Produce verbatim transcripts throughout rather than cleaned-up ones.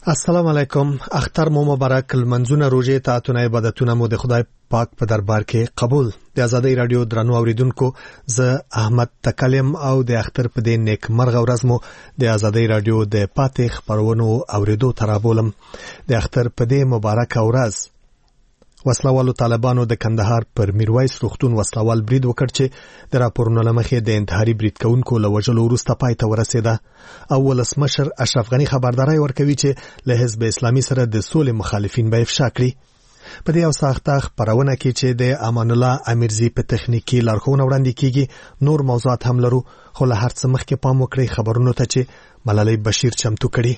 السلام علیکم. اختر مو مبارک. المنځونه روزه تاعتونه عبادتونه مو د خدای پاک په دربار کې قبول. د آزادۍ رادیو درنو اوریدونکو، زه احمد تکلم او د اختر په دې نیک مرغ ورځ مو د آزادۍ رادیو د پاتې خبرونو اوریدو ترابولم. د اختر په دې مبارک ورځ وسلوالو طالبانو د کندهار پر میرویس روغتون وسلوال برید وکړ چې د راپورونو لمخې د انتحاري برید کوونکو له وژلو وروسته پای ته ورسېده. او ولسمشر اشرف غني خبرداري ورکوي چې له حزب اسلامي سره د سولې مخالفین به افشا کړي. په دې او ساخته خبرونه کې چې د امان الله امیرزي په تخنیکی لارښوونه وړاندې کیږي، نور موضوعات هم لرو، خو له هر څه مخکې پام وکړئ خبرونو ته چې ملالۍ بشیر چمتو کړي.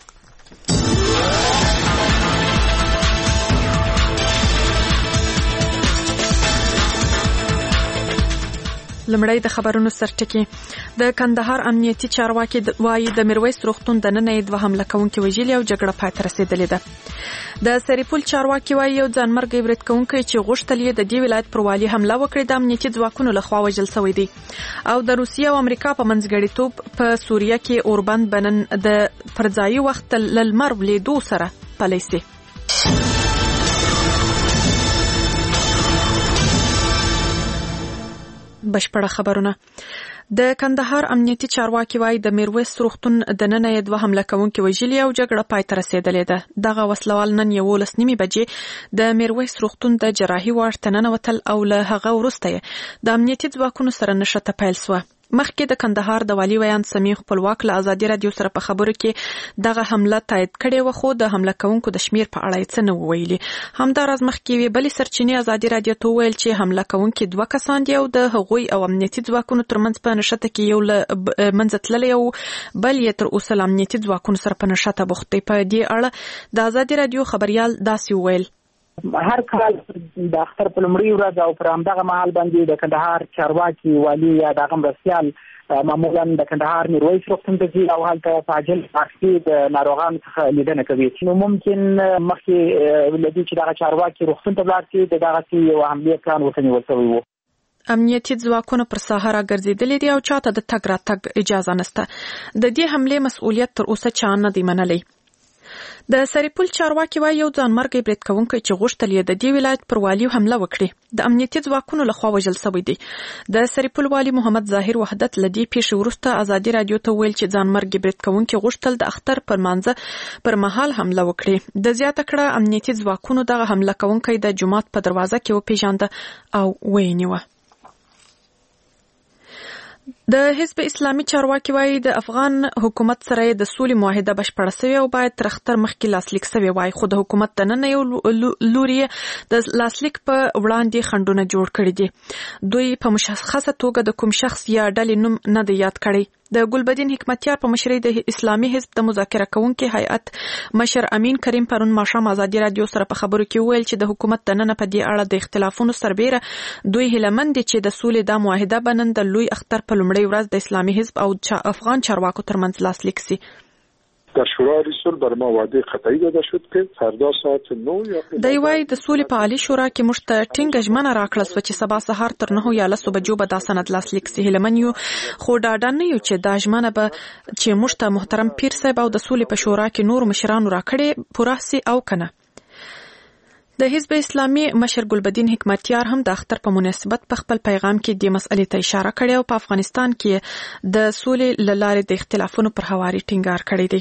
لمړی د خبرونو سرټکی. د کندهار امنیتي چارواکي وايي د میرویس روغتون د نن دوه حمله کوونکي وژلي او جګړه پای ته رسیدلې ده. د سریپول چارواکي وايي یو ځانمرګي برید کوونکی چې غوښتل یې د دې ولایت پر والي حمله وکړي د امنیتي ځواکونو لخوا وژل شوی دی. او د روسیې او امریکا په منځګړیتوب په سوریه کې اوربند بنن د پرځایي وخت للمر ولیدو سره پلی سي. بشپړه خبرونه. د کندهار امنیتي چارواکي وايي د میرویس روغتون د نن دوه حمله کوونکي وژلي او جګړه پای ته رسیدلې ده. دغه وسلوال نن یولس نیمې بجې د میرویس روغتون د جراحي وارډ ته ننوتل او له هغه وروسته د امنیتي ځواکونو سره نښته پیل سوه. مخکې د کندهار د والي ویان سمیع خپلواک له آزادي رادیو سره په خبرو کې دغه حمله تایید کړې و، خو د حمله کوونکو د شمیر په اړه یې څه نه ویلي. همداراز مخکې وی بلې سرچینې آزادي رادیو ته ویل چې حمله کوونکي دوه کسان دي او د هغوی او امنیتي ځواکونو ترمنځ په نښته کې یو له منځه تللی او بل یې تر اوسه له امنیتي ځواکونو سره په نښته بوخت دی. په دې اړه د آزادي رادیو خبريال داسې ویل: هر کال د اختر په لومړۍ ورځ او پر همدغه مهال باندې د کندهار چارواکي والي یا د مرستیال معمولا د کندهار میرویس روغتون ته ځي او هلته په عاجل حالت د ناروغانو څخه لیدنه کوي. نو ممکن مخکې له دې چې دغه چارواکي روغتون ته لاړ شي د دغسې یو حملې پلان ورته نیول شوی و. امنیتي ځواکونه پر ساحه راګرځېدلي دي او چاته د تګ راتګ اجازه نشته. د دې حملې مسؤلیت تر اوسه چا نه دی منلی. د سریپول چارواکي وايي یو ځانمرګي برید کوونکی چې غوښتل یې د دې ولایت پر والي حمله وکړي د امنیتي ځواکونو لخوا وژل شوی دی. د سریپول والي محمد ظاهر وحدت له دې پیښې وروسته آزادي رادیو ته ویل چې ځانمرګي برید کوونکی غوښتل د اختر پر مانځه پر مهال حمله وکړي. د زیاته کړه امنیتي ځواکونو دغه حمله کوونکی د جماعت په دروازه کې وپیژانده او وینیوه. د حزب اسلامي چارواکي وايي د افغان حکومت سره د سولې معاهده بشپړه شوې او باید تر اختر مخکې لاسلیک شوې وای، خو د حکومت دننه یو لوري د لاسلیک په وړاندې خنډونه جوړ کړي دي. دوی په مشخصه توګه د کوم شخص یا ډلې نوم نه دی یاد کړی. د ګلبدین حکمتیار په مشرۍ د اسلامي حزب د مذاکره کوونکي هیئت مشر امین کریم پرون ماښام آزادي رادیو سره په خبرو کې وویل چې د حکومت دننه په دې اړه د اختلافونو سربیره دوی هیلهمند دي چې د سولې دا معاهده به نن د لوی اختر په لومړۍ ورځ د اسلامي حزب او افغان چارواکو ترمنځ لاسلیک شي. در شورای رسول بر ما وعده قطعی داده شد که فردا ساعت نه یا دی وای د سولې په عالی شورا کې موږ ته ټینګه ژمنه راکړه سوه چې سبا سهار تر نه یا لسو بجو به دا سند لاسلیک سي. هیلمن یو خو ډاډه نه یو چې دا ژمنه به چې موږ ته محترم پیر صاحب او د سولې په شورا کې نور مشرانو راکړي پوره سي او کنه. د حزب اسلامي مشر ګلبدین حکمتیار هم د اختر په مناسبت په خپل پیغام کې د مسئلې ته اشاره کړې او په افغانستان کې د سولې له لارې د اختلافونو پر هواري ټینګار کړی دی.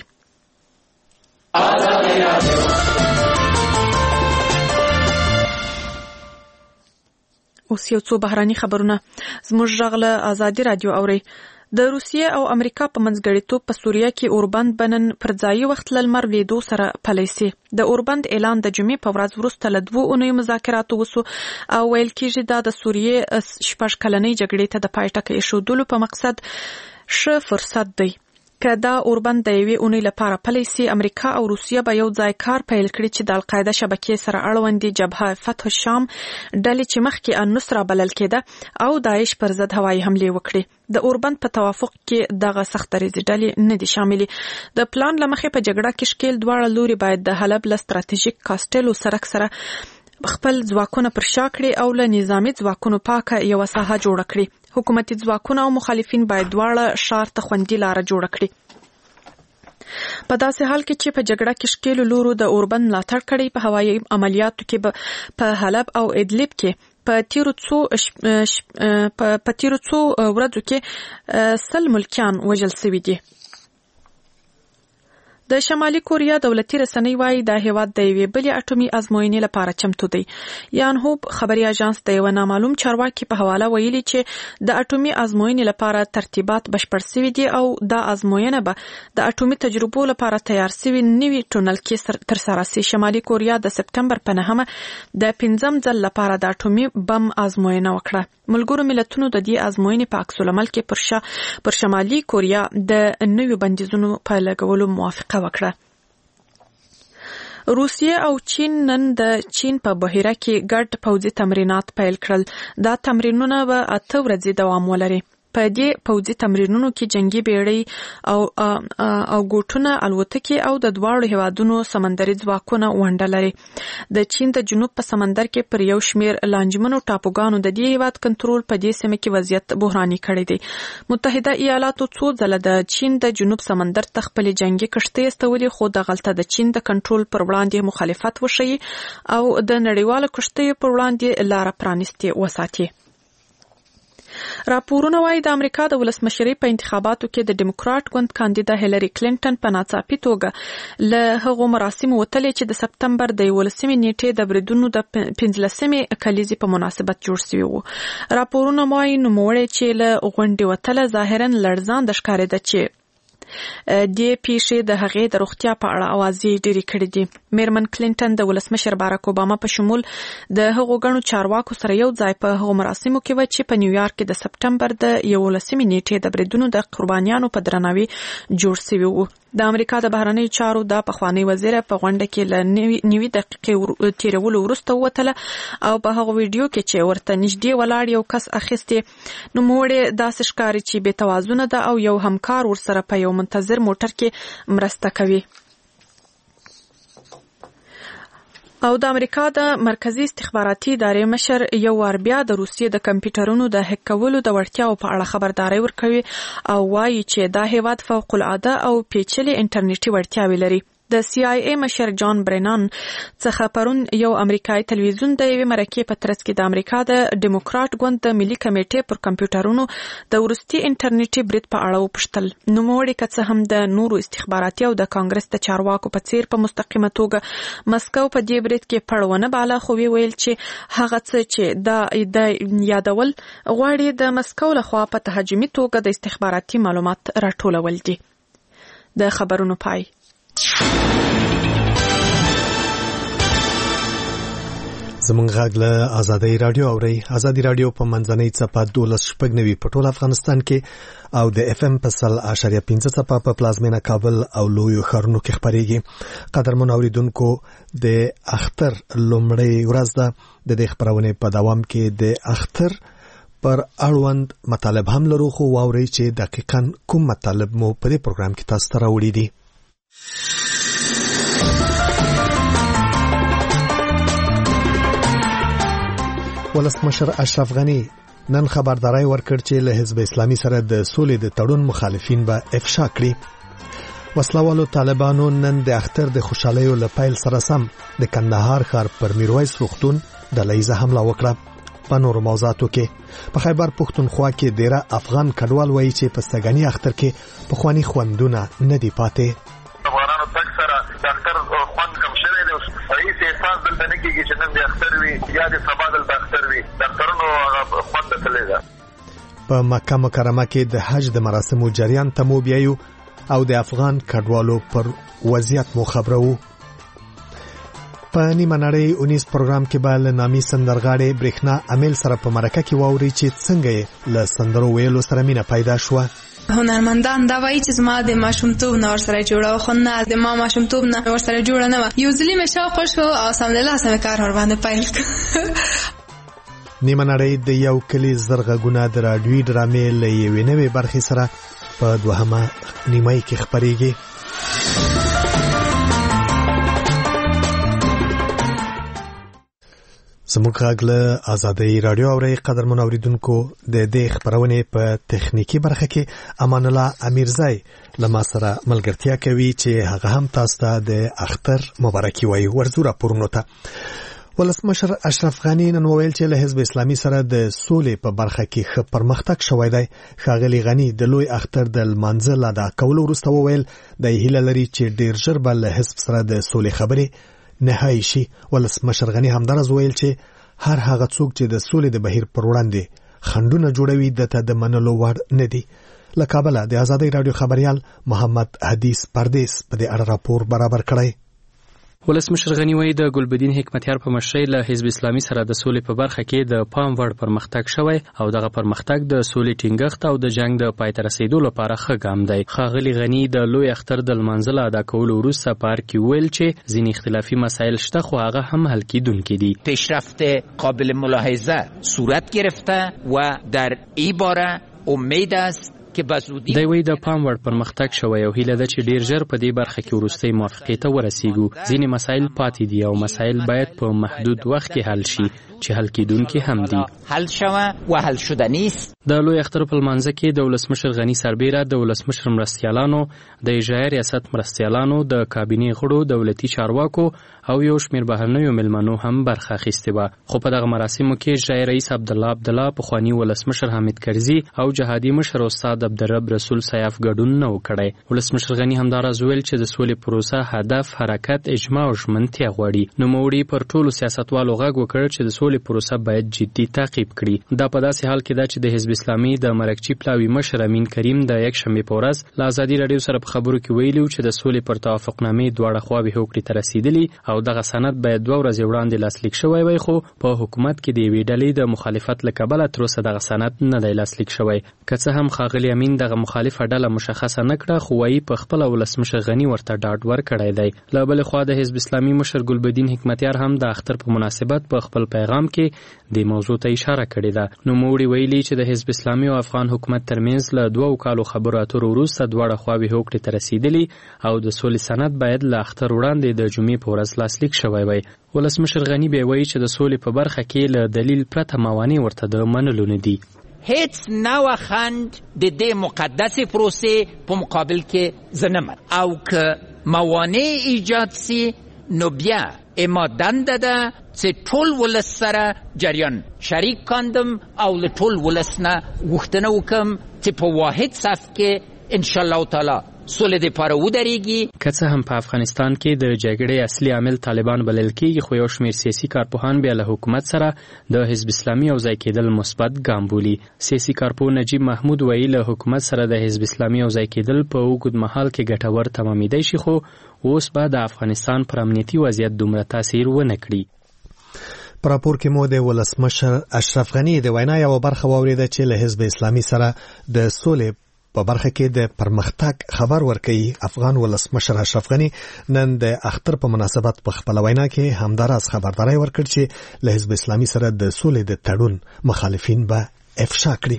اوس یو څو بهراني خبرونه. زموږ غږ له آزادي رادیو اوري. د روسیې او امریکا په منځګړیتوب په سوریه کې اوربند بنن پرځایي وخت للمر لیدو سره پلی سي. د اوربند اعلان د جمعې په ورځ وروسته له دوه اونیو مذاکراتو وسو او ویل کېږي دا د سوریې شپږ کلنۍ جګړې ته د پای ټکی ایښودلو په مقصد ښه فرصت دی. که دا اوربند د یوې اونۍ لپاره پلی سي، امریکا او روسیه به یو ځای کار پیل کړي چې د القاعده شبکې سره اړوندې جبهه فتح الشام ډلې چې مخکې النصره بلل کېده او داعش پر ضد هوایي حملې وکړي. د اوربند په توافق کې دغه سخت دریځ ډلې نه دي شاملې. د پلان له مخې په جګړه کې شکیل دواړه لوري باید د حلب له ستراتیژیک کاستلو سرک سره خپل ځواکونه پر شا کړي او له نظامي ځواکونو پاکه یوه ساحه جوړه کړي. حکومتي ځواکونه او مخالفین باید دواړه ښار ته خوندي لاره جوړه کړي. په داسې حال کې چې په جګړه کې ښکېلو لورو د اوربند ملاتړ کړی، په هوایي عملیاتو کې په حلب او ادلب کې په تیرو څو په تیرو څو ورځو کې سل ملکیان وژل شوي دي. د شمالي کوریا دولتي رسنۍ وايي دا هیواد د یوې بلې اټومي ازموینې لپاره چمتو دی. یانهوب خبري اژانس د یو نامعلوم چارواکي په حواله ویلي چې د اټومي ازموینې لپاره ترتیبات بشپړ شوي دي او دا ازموینه به د اټومي تجربو لپاره تیار شوي نوي ټونل کې ترسره شي. شمالي کوریا د سپتمبر په نهمه د پنځم ځل لپاره د اټومي بم ازموینه وکړه. ملګرو ملتونو د دې ازموینې په عکس العمل کې پر شا پر شمالي کوریا د نویو بندیزونو په لګولو موافقه وکړه. روسیه او چین نن د چین په بحیره کې ګډ پوځي تمرینات پیل کړل. دا تمرینونه به اته ورځې دوام ولري. په دې پوځي تمرینونو کې جنگي بیړۍ او او ګوټونه الوتکې او د دواړو هیوادونو سمندري ځواکونه ونډه لري. د چین د جنوب په سمندر کې پر یو شمیر لانجمنو ټاپوګانو د دې هیواد کنټرول په دې سیمه کې وضعیت بحراني کړی دی. متحده ایالاتو څو ځله د چین د جنوب سمندر ته خپلې جنگي کشتۍ استولې، خو د غلطه د چین د کنټرول پر وړاندې مخالفت وشي او د نړیوالو کشتیو پر وړاندې لار پرانیستي وساتي. راپورونه وايي د امریکا د ولسمشرۍ په انتخاباتو کې د ډیموکراټ ګوند کاندیدا هیلری کلینټن په ناڅاپي توګه له هغو مراسمو وتلې چې د سپتمبر د یولسمې نیټې د بریدونو د پنځلسمې کلیزې په مناسبت جوړ شوي وو. راپورونه وايي نوموړی چې له غونډې وتله ظاهرا لړزانده ښکارېده چې دې پیښې د هغې د روغتیا په اړه اوازې ډېرې کړې دي. میرمن کلینټن د ولسمشر باراک اوباما په شمول د هغو ګڼو چارواکو سره یو ځای په هغو مراسمو کې وه چې په نیویارک کې د سپتمبر د یولسمې نیټې د بریدونو د قربانیانو په درناوي جوړ شوي وو. د امریکا د بهرنیو چارو د پخوانی وزیر په غونډه کې له نوي دقیقې تیرولو وروسته وتله او په هغه ویډیو کې چې ورته نږدې ولاړ یو کس اخیستې نوموړی داسې ښکاري چې بې توازونه ده او یو همکار ورسره په یو منتظر موټر کې مرسته کوي. او د امریکا د مرکزی استخباراتي ادارې مشر یو وار بیا د روسیې د کمپیوټرونو د هک کولو د وړتیاو په اړه خبرداري ورکوي او وایي چې دا هیواد فوق العاده او پیچلې انټرنیټي وړتیاوې لري. د سی آی ای مشر جان برینان څخه پرون یو امریکایي تلویزیون د یوې مرکې په ترڅ کې د امریکا د ډیموکراټ ګوند د ملي کمیټې پر کمپیوټرونو د وروستي انټرنیټي برید په اړه وپوښتل. نوموړی که څه هم د نورو استخباراتي او د کانګرس د چارواکو په څیر په مستقیمه توګه مسکو په دې برید کې پړ ونه باله، خو ویل چې هغه څه چې د د یادول غواړي د مسکو لخوا په تهاجمي توګه د استخباراتي معلومات راټولول دي. د خبرونو پای. زمونږ غږ له آزادۍ رادیو اوري. آزادۍ رادیو په منځنۍ څپه دولس شپږ نوي په ټول افغانستان کې او د اف ام په سل اشاریه پنځه څپه په پلازمینه کابل او لویو ښارونو کې خپرېږي. قدرمن اوریدونکو، د اختر لومړۍ ورځ ده. د دې خبرونې په دوام کې د اختر پر اړوند مطالب هم لرو، خو واورئ چې دقیقاً کوم مطالب مو په دې پروګرام کې تاسو ته راوړي دي. ولسمشر اشرف غنی نن خبرداري ورکړ چې له حزب اسلامي سره د سولې د تړون مخالفین به افشا کړي. وسلوالو طالبانو نن د اختر د خوشحالیو له پیل سره سم د کندهار ښار پر میرویس روغتون ډلهیزه حمله وکړه. په نورو موضوعاتو کې په خیبر پښتونخوا کې ډیره افغان کډوال وایي چې په سګنی اختر کې پخوانی خوندونه نه دی پاتې. افغانانو تک سره د اختر خوند کم شوی دی. هیڅ احساس دلته نه کېږي چې نن د اختر وي یا د سبا دلته اختر وي. د اخترونو هغه خوند تللی ده. په مکه مکرمه کې د حج د مراسمو جریان ته مو بیایو او د افغان کډوالو پر وضعیت مو خبرو. په نیمه نړۍ اونیز پروګرام کې به له نامي سندرغاړې برېښنا امیل سره په مرکه کې واوري چې څنګه یې له سندرو ویلو سره مینه پیدا شوه. هنرمندان دا وایي چې زما د ماشومتوب نه ورسره جوړه خو نه د ما ماشومتوب نه ورسره جوړه نه وه. یو ځلې مې شوق شو او سمدلاسه مې کار ورباندې پیل کړ. نیمه نړۍ د یو کلي زرغږونه د راډیوي ډرامې له یوې نوې برخې سره په دوهمه نیمایي کې خپرېږي. زموږ غږ له آزادۍ رادیو اوري قدرمن اوریدونکو د دې خبرونه په تخنیکی برخه کې امان الله امیرزای لمه سره ملګرتیا کوي چې هغه هم تاسو ته د اختر مبارکي وایي. ورزو راپورونو ته ولسمشر اشرف غنی نن وویل چې له حزب اسلامي سره د سولې په برخه کې ښه پرمختګ شوی دی. ښاغلي غنی د لوی اختر د لمانځه لا د کولو وروسته وویل د هیله لري چې ډیر ژر به له حزب سره د سولې خبرې نهایی شي. ولسمشر غنی همدارز ویل چې هر هغه څوک چې د سولې د بهیر پر وړاندې خنډونه جوړوي دته د منلو وړ نه دي. له کابل د آزادۍ رادیو خبريال محمد حدیث پردیس په دې اړه راپور برابر کړی. ولسمشر غنی وایي د ګلبدین حکمتیار په مشرۍ له حزب اسلامي سره د سولې په برخه کې د پام وړ پرمختګ شوی او دغه پرمختګ د سولې ټینګښت او د جنگ د پای ته رسیدو لپاره ښه ګام دی. ښاغلي غنی د لوی اختر د لمانځه ادا کولو وروسته په هر کې ویل چې ځینې اختلافي مسایل شته خو هغه هم حل کیدونکي دي. پیشرفت قابل ملاحظه صورت گرفته و در این باره امید است دی وی د پام وړ پرمختګ شوی او هیله ده چې ډیر ژر په دې برخه کې وروستۍ موافقې ته ورسیږو. ځینې مسایل پاتې دي او مسایل باید په محدود وخت کې حل شي چې حل کیدونکي هم دي. حل شوه و حل شدنی است. د لوی اختر په لمانځه کې د ولسمشر غنی سربیره د ولسمشر مرستیالانو، د اجرایي ریاست مرستیالانو، د کابینې غړو، دولتي چارواکو او یو شمېر بهرنیو مېلمنو هم برخه اخیستې وه. خو په دغه مراسمو کې اجرایي رئیس عبدالله عبدالله، پخواني ولسمشر حامد کرزي او جهادي مشر استاد عبدالرب رسول سیاف ګډون نه و کړی. ولسمشر غنی همداراز ویل چې د سولې پروسه هدف، حرکت، اجماع او ژمنتیا غواړي. نوموړي پر ټولو سیاستوالو غږ وکړ چې د سولې پروسه باید جدي تعقیب کړي. دا په داسې حال کې ده چې د حزب اسلامي د مرکچی پلاوي مشر امین کریم د یک شنبې په ورځ له آزادي رادیو سره په خبرو کې ویلي چې د سولې پر توافقنامې دواړه خواوې هوکړې ته رسیدلي او دغه سند باید دوه ورځې وړاندې لاسلیک شوی وای، خو په حکومت کې د یوې ډلې د مخالفت له کبله تر اوسه دغه سند نه دی لاسلیک شوی. که څه هم ښاغلي امین دغه مخالفه ډله مشخصه نه کړه خو وایي په خپله ولسمشر غني ورته ډاډ ورکړی دی. له بلې خوا د حزب اسلامي مشر ګلبدین حکمتیار هم د اختر په مناسبت په خپل پیغام کې د موضوع ته اشاره کړې ده. نوموړي ویلي چې د حزب اسلامي او افغان حکومت ترمنځ له دوو کالو خبرو اترو وروسته دواړه خواوې هوکړې ته رسیدلي او د سولې سند باید له اختر وړاندې د جمعې په ورځ لاسلیک شوی وای. ولسمشر غني بیا وایي چې د سولې په برخه کې له دلیل پرته موانع ورته د منلو نه دي. هیڅ نوع خنډ د دې مقدسې پروسې په مقابل کې زه نه منم او که موانع ایجاد سي نو بیا اما دنده ده چې ټول ولس سره جریان شریک کاندم او له ټول ولس نه غوښتنه وکم چې په واحد صف کې انشاءالله تعالی سولې دپاره ودرېږي. که څه هم په افغانستان کې د جګړې اصلي عامل طالبان بلل کېږي خو یو شمېر سیاسي کارپوهان بیا له حکومت سره د حزب اسلامي یوځای کېدل مثبت ګام بولي. سیاسي کارپوه نجیب محمود وایي له حکومت سره د حزب اسلامي یوځای کېدل په اوږد مهال کې ګټور تمامېدی شي خو اوس به د افغانستان پر امنیتي وضعیت دومره تاثیر ونه کړي. په راپور کې مو د ولسمشر اشرف غنی د وینا یوه برخه واورېده چې له حزب اسلامي سره د سولې په برخه کې د پرمختګ خبر ورکوي. افغان ولسمشر اشرف غنی نن د اختر په مناسبت په خپل وینا کې همداراز خبرداري ورکړ چې له حزب اسلامي سره د سولې د تړون مخالفین به افشا کړي.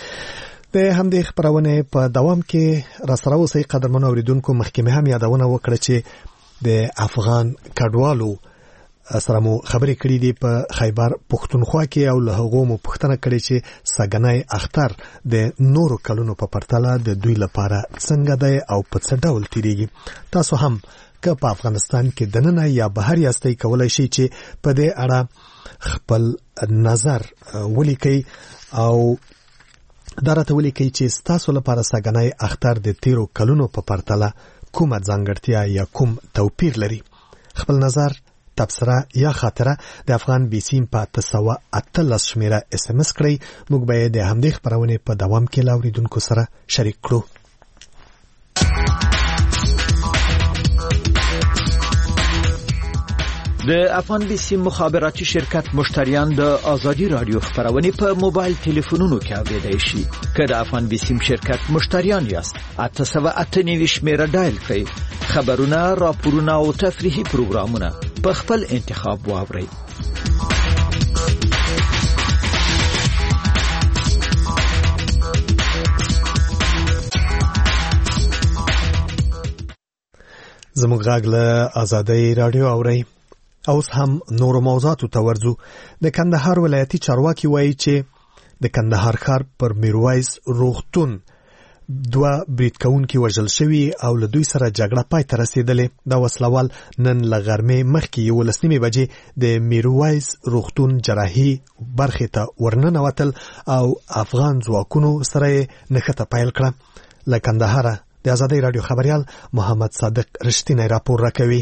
د همدې خبرونه په دوام کې را سره اوسئ قدرمنو اوریدونکو. مخکې هم یادونه وکړه چې د افغان کډوالو سره مو خبرې کړې دي په خیبر پښتونخوا کې او له هغو مو پوښتنه کړې چې سګنای اختر د نورو کلونو په پرتله د دوی لپاره څنګه دی او په څه ډول تیریږي. تاسو هم که په افغانستان کې دننه یا بهر یاستئ کولای شئ چې په دې اړه خپل نظر ولیکئ او دا راته ولیکئ چې ستاسو لپاره سګنای اختر د تیرو کلونو په پرتله کومه ځانګړتیا یا کوم توپیر لري. خپل نظر، تبصره یا خاطره د افغان بیسیم په اته سوه اتلس شمیره اس ام اس کړئ. موږ به د همدې خبرونې په دوام کې له اوریدونکو سره شریک کړو. د افغان بیسیم مخابراتي شرکت مشتریان د آزادي رادیو خبرونه په موبایل تلیفونونو کې اوریدای شي. که د افغان بیسیم شرکت مشتریان یاست اته سوه اته نوي شمیره ډایل کړئ. خبرونه، راپورونه او تفریحي پروګرامونه په خپل انتخاب واورئ. زموږ غږ له آزادۍ رادیو اورئ. اوس هم نور موضوعاتو ته ورځو. د کندهار ولایتي چارواکي وایي چې د کندهار ښار پر میرویس روغتون دوه برید کوونکي وژل شوي او له دوی سره جګړه پای ته رسېدلې. دا وسلوال نن له غرمې مخکې یولس نیمې بجې د میرویس روغتون جراحي برخې ته ورننوتل او افغان ځواکونو سره یې نښته پیل کړه. له کندهاره د آزادۍ راډیو خبریال محمد صادق رښتینی راپور راکوي.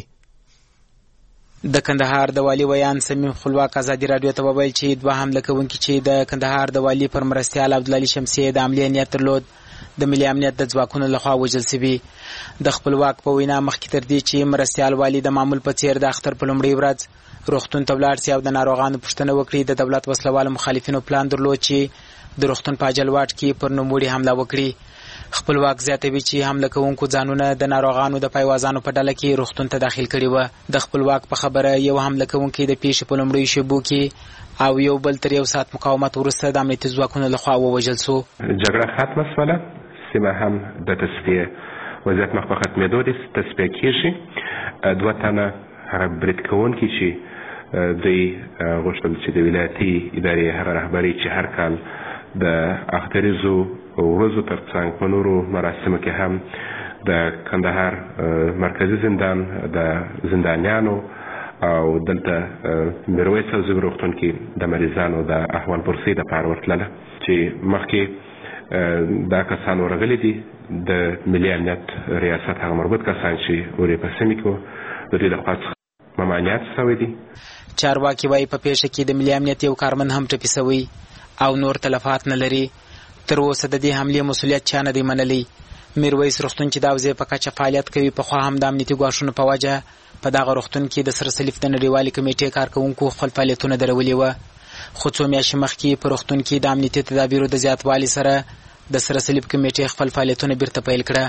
د کندهار د والي ویان سمیم خپلواک آزادي راډیو ته وویل چې دوه حمله کوونکي چې د کندهار د والي پر مرستیال عبدالعلي شمسي د عملي نیت درلود د ملي امنیت د ځواکونو لخوا وژل شوي. د خپلواک په وینا مخکې تر دې چې مرستیال والي د معمول په څیر د اختر په لومړۍ ورځ روغتون ته ولاړ سي او د ناروغانو پوښتنه وکړي، د دولت وسلوالو مخالفینو پلان درلود چې د روغتون په اجلواټ کې پر نوموړي حمله وکړي. خپلواک زیاتوي چې حمله کوونکو ځانونه د ناروغانو د پایوازانو په ډله کې روغتون ته داخل کړي وو. د خپلواک په خبره یو حمله کوونکی د پیښې په لومړیو شېبو کې او یو بل تر یو ساعت مقاومت وروسته د امنیتي ځواکونو لخوا ووژل شو. جګړه ختمه شوله، سیمه هم د تصفیې وضعیت مخ په ختمېدو دي، تصفیه کېږي. دوه تنه هغه برید کوونکي چې دوی غوښتل چې د ولایتي ادارې هغه رهبري چې هر کال د اختریزو ورځو تر څنګ په نورو مراسمو کې هم د کندهار مرکزي زندان د زندانیانو او دلته میرویس زوی روغتون کې د مریضانو د احوال پرسۍ دپاره ورتلله چې مخکې دا کسان ورغلي دي د ملي امنیت ریاست هغه مربوط کسان چې ورې په سیمې کې د دوی لخوا څخه ممانعت شوی دي. چارواکي وایي په پیښه کې د ملي امنیت یو کارمند هم ټپي شوی او نور تلفات نه لري. تر اوسه د دې حملې مسؤلیت چا نه دی منلی. میرویس روغتون چې د حوزې په کچه فعالیت کوي پخوا هم د امنیتي ګواښونو په وجه په دغه روغتون کې د سره صلیب د نړیوالې کمیټې کارکوونکو خپل فعالیتونه درولي وه، خو څو میاشتې مخکې په روغتون کې د امنیتي تدابیرو د زیاتوالي سره د سره صلیب کمیټې خپل فعالیتونه بیرته پیل کړه.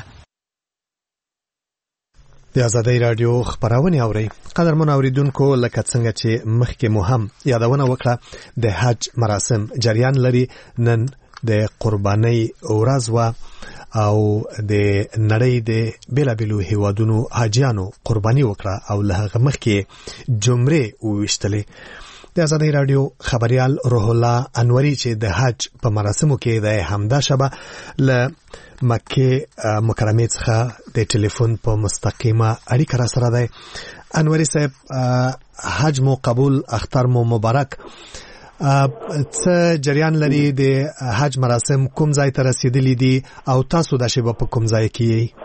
د آزادۍ راډیو خبرونه اوري. قدرمن اوریدونکو، لکه څنګه چې مخکې مو هم یادونه وکړه د حج مراسم جریان لري. نن د قربانۍ ورځ و او د نړۍ د بیلابیلو هیوادونو حاجیانو قرباني وکړه او له هغه مخکې جمرې وویشتلې. د آزادۍ راډیو خبریال روح الله انوري چې د حج په مراسمو کې د همدا شبه له مکه مکرمه څخه د ټلیفون په مستقیمه اړیکه را سره ده. انوري صاحب، حج مو قبول، اختر مو مبارک. څه جریان لري د حج مراسم کوم ځای ته رسیدلی دي او تاسو د شیبه په کوم ځای کې یې؟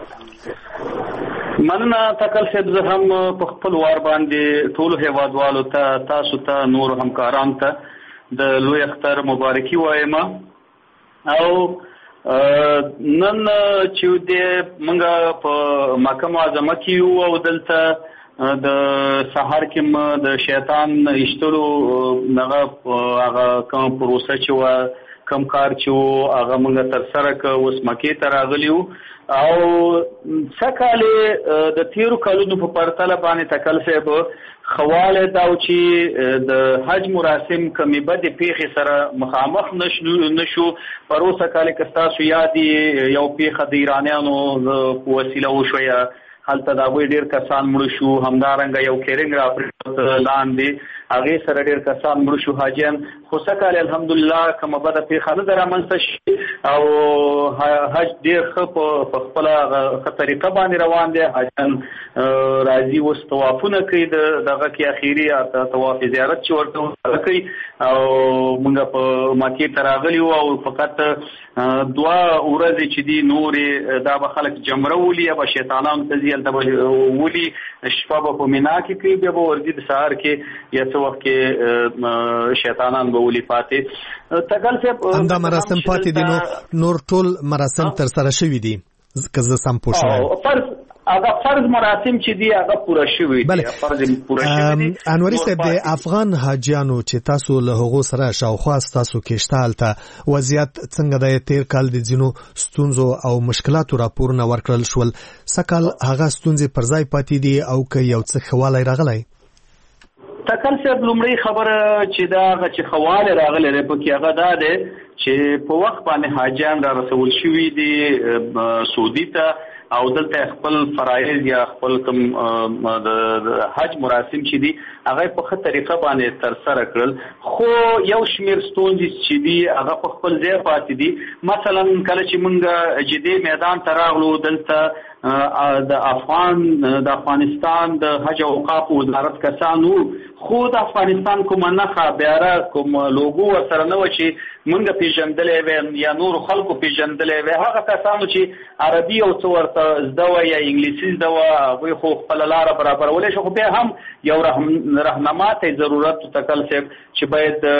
مننه تکل صاحب، زه هم په خپل وار باندې ټولو هیوادوالو ته، تاسو ته، نور همکارانو ته د لوی اختر مبارکي وایم. او نن چې د منګه په مکه معظمه کې یو او دلته د سحر کې د شیطان ایستلو هغه هغه کوم پروسه چې و کم کار چې و هغه موږ تر سره ک اوس مکې ته راغلیو او څکاله د تیرو کلونو په پرتله باندې تکل صاحب خواله دا چې د حج مراسم کمی بد پیخي سره مخامخ نشو نشو پروسه کاله کستاسو یادي یو پیخه د ایرانیانو په وسیله وشویا. حالته دا وی ډیر کسان مړ شو، همدارنګ یو کیرنګ را لاندې هغه سره ډیر کسان مړ شو حاجیان. خو سکه الحمدلله کوم بده پیخه نه درامنځ شي او حج ډیر ښه په خپل ښه طریقه باندې روان دي. حاجیان راځي اوس طوافونه کوي، دغه کې اخیری طواف زیارت چې ورته کوي او موږ په مکې ته راغلي او فقط دوا ورځې چې دي نورې دا به خلک جمره ولي یا به شیطانان ته ځي هلته به ولي شپه به په مینا کې کوي، بیا به ورځي د سهار کې یا څه وخت کې شیطانان به ولي پاتې. تکل صاحب همدا مراسم پاتې دي، نور ټول مراسم تر سره شوي دي که زه سم پوه شوم؟ هغه فرض مراسم چې دی هغه پوره شوی دی. فرض پوره شوی دی. انوري صاحب، د افغان حاجیانو چې تاسو له هغو سره شاوخوا تاسو کې شتالته وضعیت څنګه د تیر کال د ځینو ستونزو او مشکلاتو راپورونه ورکړل شول، سکل هغه ستونزې پر ځای پاتې دي او که یو څه خواله راغلی؟ تکل صاحب لومړی خبره چې دا هغه چې خواله راغلی دی پکې هغه دا دی چې په وخت باندې حاجیان را رسول شوي دي سعودي ته او دلته خپل فرایض یا خپل کوم د حج مراسم چې دي هغه په خه طریقه باندې تر سره کړل. خو یو شمیر ستونزې چې دي هغه په خپل ځای پاتې دي. مثلا کله چې موږ جدي میدان ته راغلو دلته د افغان د افغانستان د حج او اوقاف وزارت کسانو خو د افغانستان کومه نښه بیاره کوم لوګو سره نه و چې موږ پیژندلې وې یا نور خلکو پیژندلې وې. هغه کسانو چې عربي او څو ورته زده وه یا انګلیسي زده وه هغوی خو خپله لاره برابرولی شو. خو بیا هم یو رهنما ته ضرورت تکل صاحب چې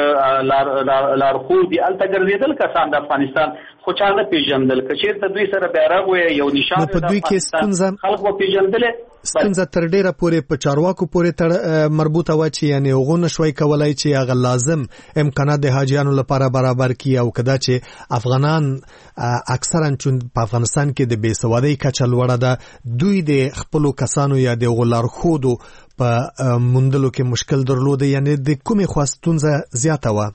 باید لارښود هلته ګرځېدل کسان د افغانستان خو چا نه پیژندل. که چېرته دوی سره بیرغ وی یو نشان په دوی کې ستونزه خلک به پیژندلې ستونزه تر ډیره پورې په چارواکو پورې مربوطه وه چې یعنې هغو نشوی کولی چې هغه لازم امکانات د حاجیانو لپاره برابر کړي او که دا چې افغانان اکثرا چون په افغانستان کې د بېسوادۍ کچه لوړه ده دوی د خپلو کسانو یا د هغو لارښودو په موندلو کې مشکل درلوده یعنې د کومې خوا ستونزه زیاته وه؟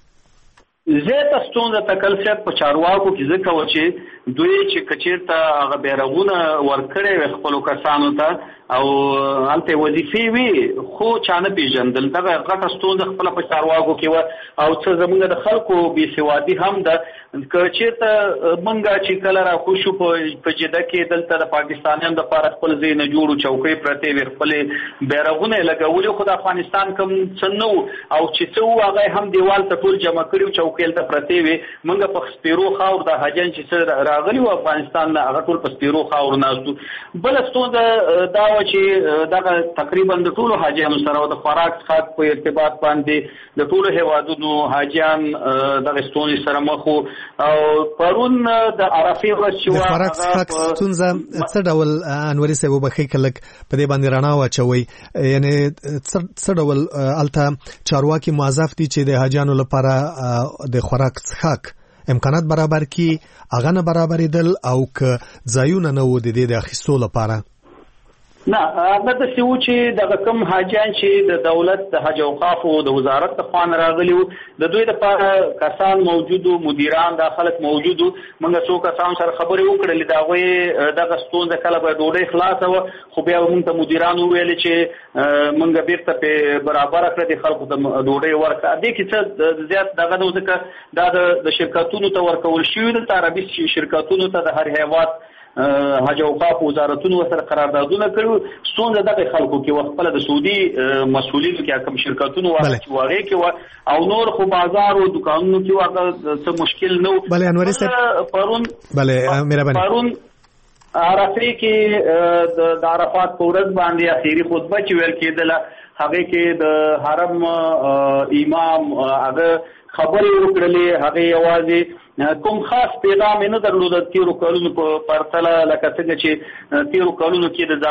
زیاته ستونزه تکل صاحب په چارواکو کې ځکه وه چې دوی چې که چېرته هغه بیرغونه ورکړی وې خپلو کسانو ته او هلته وظیفې وي خو چا نه پیژندل. دغه غټه ستونزه خپله په چارواکو کې وه او څه زموږ د خلکو بېسوادي هم ده. که چېرته موږ چې کله راکوشو په جده کې دلته د پاکستانیانو دپاره خپل ځای نه جوړو چوکۍ پرتې وې خپلې بیرغونه یې لګولي خو د افغانستان کوم څه نه وو او چې څه وو هغه هم دیوال ته ټول جمع کړي چوکۍ هلته پرتې وې. موږ په سپیرو خاور د حاجیان چې څه راغلي وو افغانستان نه هغه ټول په سپیرو خاورو ناست وو. بله ستونزه دا وه چې دغه تقریبا د ټولو حاجیانو سره د خوراک څښاک په ارتباط باندې د ټولو هیوادونو حاجیان دغه ستونزې سره مخ وو. او پرون د عرفې ورځ چې د خوراک څښاک ستونزه څه ډول انوري صاحب وبښئ که لږ په دې باندې رڼا واچوئ یعنې څه ډول هلته چارواکي موظف دي چې د حاجیانو لپاره د خوراک څښاک امکانات برابر کړي هغه نه برابرېدل او که ځایونه نه وو د دې د اخیستو لپاره؟ نه هغه داسې وو چې دغه کوم حاجیان چې د دولت د حج اوقافو د وزارت د خوا نه راغلي وو د دوی دپاره کسان موجود وو مدیران دا خلک موجود وو. موږ څو کسانو سره خبرې وکړلې د هغوی دغه ستونزه کله به ډوډۍ خلاصه وه خو بیا موږ ته مدیران وویلې چې موږ بیرته پې برابره کړه د خلکو ته ډوډۍ ورکړه. دې کې څه زیات دغه نه و ځکه دا د شرکتونو ته ورکول شوي دلته عربي شرکتونو ته د هر هیواد حج اوقاف وزارتونو سره قراردادونه کړو. ستونزه دغه خلکو کې وه خپله د سعودي مسؤلینو کې کوم شرکتونو وه چې هغې کې وه او نور خو بازار او دوکانونو کې وه هغه څه مشکل نه و. بله انوري صاحب پرون بله مهرباني پرون عرفې کې د عرفات په ورځ باندې اخري خطبه چې ویل کېدله هغې کې د حرم امام هغه خبرې وکړلې هغې یوازې کوم خاص پیغام نه درلود د تیرو کلونو په پرتله لکه څنګه چې تیرو کلونو کې د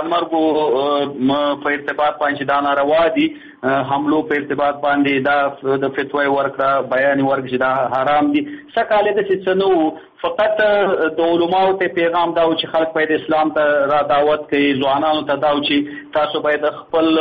ځانمرګو په ارتباط باندې دا ناروا دي حملو په ارتباط باندې دا د فتوی ورکړه بیان ورکړه چې دا حرام دي. سکاله د څه نه فقط د علماو ته پیغام دا و چې خلک باید اسلام ته را دعوت کوي ځوانانو ته دا و چې تاسو باید خپل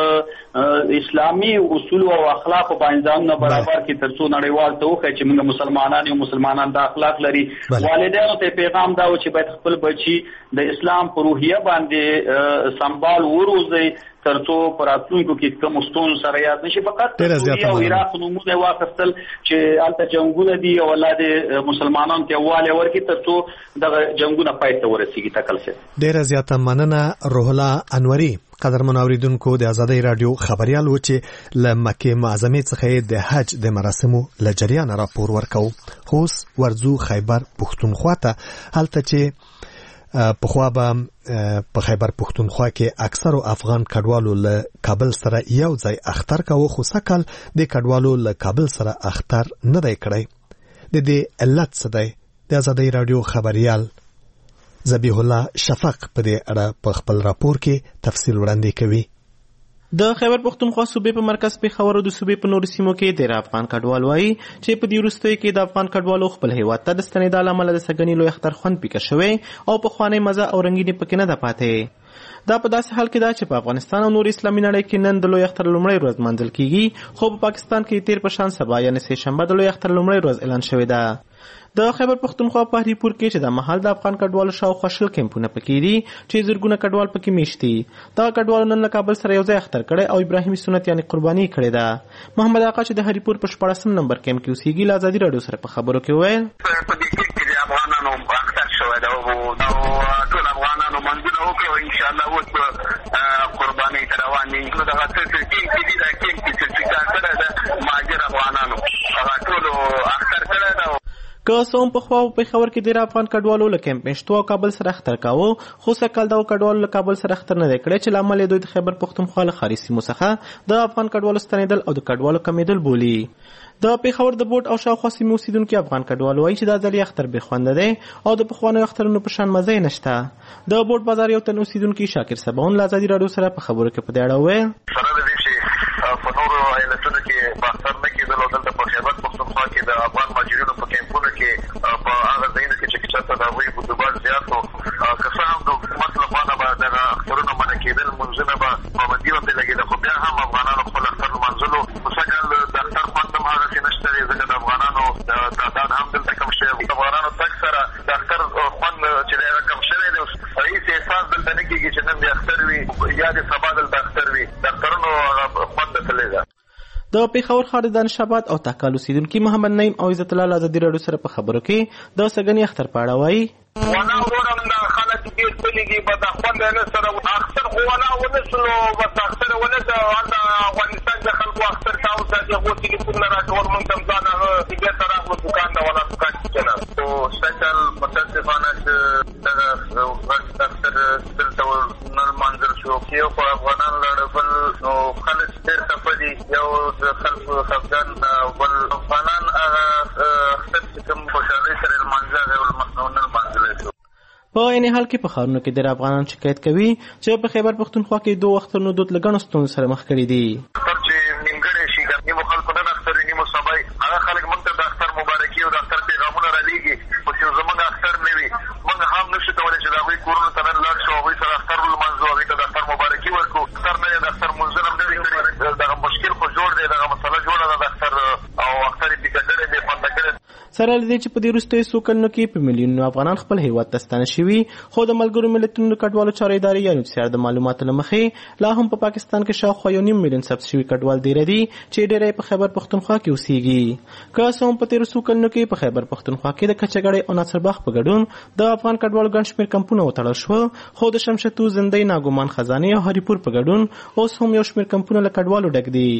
اسلامي اصول او اخلاق باندې ځانونه برابر کړئ ترڅو نړیوال ته وښایي چې موږ مسلمانان یو مسلمانان دا اخلاق لري. والدینو ته پیغام دا و چې باید خپل بچي د اسلام په روحیه باندې سمبال وروزي ترڅو پر راتلونکو کې کوم ستونزې سره یاد نشي. فقط سوریه او عراق نمونه واخیستل چې هلته جنګونه دي او الله دې مسلمانانو ته یووالی ورکړي ترڅو دغه جنګونه پای ته ورسېږي. تکل صاحب ډېره زیاته مننه. روح الله انوري قدرمن اوریدونکو د آزادۍ راډیو خبریال و چې له مکې معظمې څخه د حج د مراسمو له جریانه راپور ورکو. اوس ورځو خیبر پښتونخوا ته هلته چې پخوا به په خیبر پښتونخوا کې اکثر افغان کډوالو له کابل سره یو ځای اختر کاوه خو سکل د کډوالو له کابل سره اختر نه دی کړی. د دې علت څه دی؟ د آزادۍ راډیو خبریال ذبیح الله شفق په دې اړه په خپل راپور کې تفصیل وړاندې کوي. د خیبر پښتونخوا صوبې په مرکز پېښور او د صوبې په نورو سیمو کې ډېر افغان کډوال وایي چې په دې وروستیو کې د افغان کډوالو خپل هیواد ته د ستنېدا له امله د سږني لوی اختر خوند پیکه شوی او پخوانی مزه او رنګیني پکې نه ده پاتې. دا په داسې حال کې ده چې په افغانستان او نور اسلامي نړۍ کې نن د لوی اختر لومړۍ ورځ منځل کیږي خو په پاکستان کې تیر په شان سبا یعنې سه شنبه د لوی اختر لومړۍ ورځ اعلان شوې ده. د خیبر پښتونخوا په هریپور کې چې د مهال د افغان کډوالو شاوخوا شل کیمپونه پکې دي چې زرګونه کډوال پکې میشت دي. دا کډوالو نن له کابل سره یو ځای اختر کړی او ابراهیمي سنت یعنی قرباني کړې ده. محمد آقا چې د هریپور په شپاړسم نمبر کیمپ کې اوسېږي له ازادي راډیو سره په خبرو کې وویل په دې کې چې افغانانو اختر شوی ده او ټول افغانانو منځونه وکړو ان شاء الله اوس قرباني ته روان دي. نو دغه څه چې کې دي دا کې چې کار کړی ده مهاجر افغانانو هغه ټول اختر کړی ده. که څه هم پخوا په پېښور کې ډېر افغان کډوالو له کیمپ میشتو او کابل سره اختر کاوه، خو سږکال دغو کډوالو له کابل سره اختر نه دی کړی چې له امله یې دوی د خیبر پښتونخوا له ښاري سیمو څخه د افغان کډوالو ستنېدل او د کډوالو کمېدل بولي. د پېښور د بوټ او شاوخوا سیمې اوسېدونکي افغان کډوال وایي چې دا ځل یې اختر بې خونده دی او د پخوانیو اخترونو په شان مزه یې نشته. د بوټ بازار یو تن اوسېدونکي شاکر سباون له ازادي راډیو سره په خبرو کې په دې اړه وویل په نورو ایالتونو کې په اختر نه کېدل او دلته په خیبر پښتونخوا کې د افغان مهاجرینو په کیمپونو کې په هغه ځایونو کې چې چېرته د هغوی بودوبار زیات و، که څه هم د حکومت لخوا نه به دغه اخترونه منع کېدل، لمونځونه به پابندي ورته لګېده، خو بیا هم افغانانو خپل اختر لمانځلو. خو سږکال د اختر خوند هم هغسې نشته دی ځکه د افغانانو تعداد هم دلته کم شوی. د افغانانو تګ سره د اختر خوند چې دی هغه کم شوی دی. هېڅ احساس دلته نه کېږي چې نن د اختر وي یا د سبا دلته اختر وي. د اخترونو هغه خوند تللی ده. د پېښور ښار د دانشآباد او تکال اوسېدونکي محمد نعیم او عزت الله له ازادي راډیو سره په خبرو کې د سږني اختر په اړه وایي ولا وروره دا خلک ډېر پلي دي، بس خوند یې نه سره اختر خو ولا ونه سلو بس اختر ونه هلته افغانستان د خلکو اختر ته وساتي هغو ټلیفونونه راکول مونږ ته هم ځان هغه بیا ته راغلو دوکان ته ولا دوکان کې چلل. خو سږکال متاسفانه چې دغه غټ اختر دلته نه لمانځل شو. یو خو افغانان لړ بل نو خلک ډېر خفه دي، یو د خلکو خفګان بل افغانان هغه اختر چې کوم خوشحالۍ سره یې لمانځه هغه ونه لمانځلی شو. په عین حال کې په ښارونو کې ډېر افغانان شکایت کوي چې په خیبر پښتونخوا کې دوه اخترونو دود له ګڼو ستونزو سره مخ کړي دي. اختر چې نیمګړی شي، نیمو خلکو نن اختر وي نیمو سبا وي، هغه خلک موږ ته د اختر مبارکي او د اختر پیغامونه رالیږي، خو چې زموږ اختر نه وي موږ هم نشو کولی چې د هغوی کورونو ته نن لاړ شو، هغوی سره اختر ولمانځو، هغوی ته د اختر مبارکي ورکړو. اختر نه یې د اختر مونځونه هم نه دي کړي. دغه مشکل خو جوړ دی، دغه مسله جوړه ده د اختر او اختر یې پیکه کړی بې خونده کړی. سره له دې چې په دې وروستیو څو کلونو کې په میلیونونو افغانان خپل هیواد ته ستانه شوي، خو د ملګرو ملتونو د کډوالو چارو ادارې یعنې چې د معلوماتو له مخې لا هم په پاکستان کې شاوخوا یو نیم میلیون ثبت شوي کډوال ډېر دي چې ډېری یې په خیبر پښتونخوا کې اوسېږي. که څه هم په تېرو څو کلونو کې په خیبر پښتونخوا کې د کچهګړۍ او ناصرباغ په ګډون د افغان کډوالو ګڼ شمېر کمپونه وتړل شول، خو د شمشتو، زندۍ، ناګومان، خزانې او هریپور په ګډون اوس هم یو شمېر کمپونه له کډوالو ډک دي.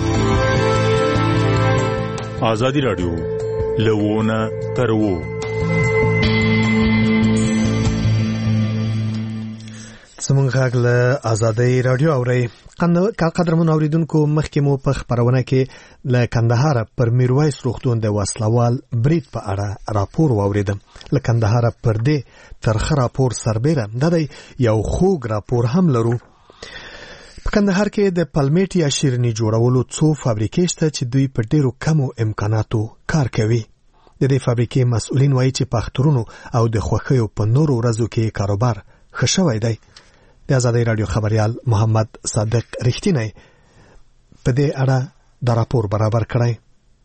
ازادي راډیو لونه ترو زمونږ غږ له ازادي راډیو اوري. قدرمن اوریدونکو مخکې مو په خبرونه کې له کندهار پر میرویس روغتون د وسلوال برید په اړه راپور واوریدم. له کندهار پر دې ترخه راپور سربېره د یو خوږ راپور هم لرو. په کندهار کې د پلمیټ یا شیرني جوړولو څو فابریکې شته چې دوی په ډیرو کمو امکاناتو کار کوي. د دې فابریکې مسؤلین وایي چې په اخترونو او د خوښیو په نورو ورځو کې کاروبار ښه شوی دی. د ازادي راډیو خبريال محمد صادق رښتینی په دې اړه د راپور برابر کړی.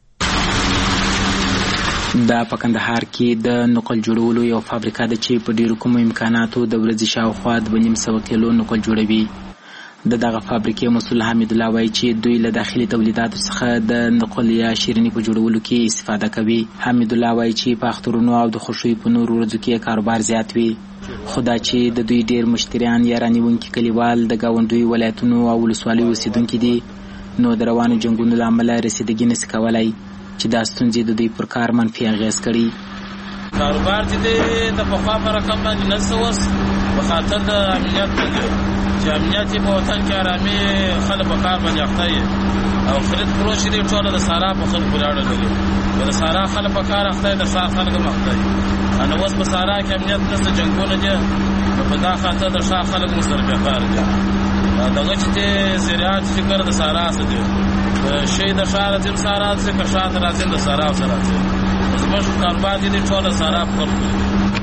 دا په کندهار کې د نقل جوړولو یو فابریکه ده چې په ډیرو کومو امکاناتو د ورځې شاوخوا دوه نیم سوه کیلو نقل جوړوي. د دغه فابریکې مسؤل حمید الله وایي چې دوی له داخلي تولیداتو څخه د نقل یا شیرني په جوړولو کې استفاده کوي. حمید الله وایي چې په اخترونو او د خوښیو په نورو ورځو کې کاروبار زیات وي، خو دا چې د دوی ډیر مشتریان یا رانیونکي کلیوال د ګاونډیو ولایتونو او ولسوالیو اوسېدونکي دي، نو د روانو جنګونو له امله رسیدګي نشي کولی چې دا ستونزې د دوی پر کار منفي اغېز کړي. کاروبار چې دی د پخوا په رقم باندې نه څه اوس په خاطر د امنیت نه چې امنیت په وطن کې ارامي خلک په کار باندې اخته یې او خرید فروش دې ټوله د سارا په خلکو پورې اړه لري. د سارا خلک په کار اخته د ښار خلک هم اخته یې. نو اوس په سارا کې امنیت نشته، جنګونه دي، په دا خاطر د ښار خلک مو سره بېکار دي. دغه چې زراعت فکر د سارا څه دی، شی د ښار راځي سارا څه که ښار ته راځي د سارا سره راځي. زموږ کاروبار دې ټوله سارا په خلکو.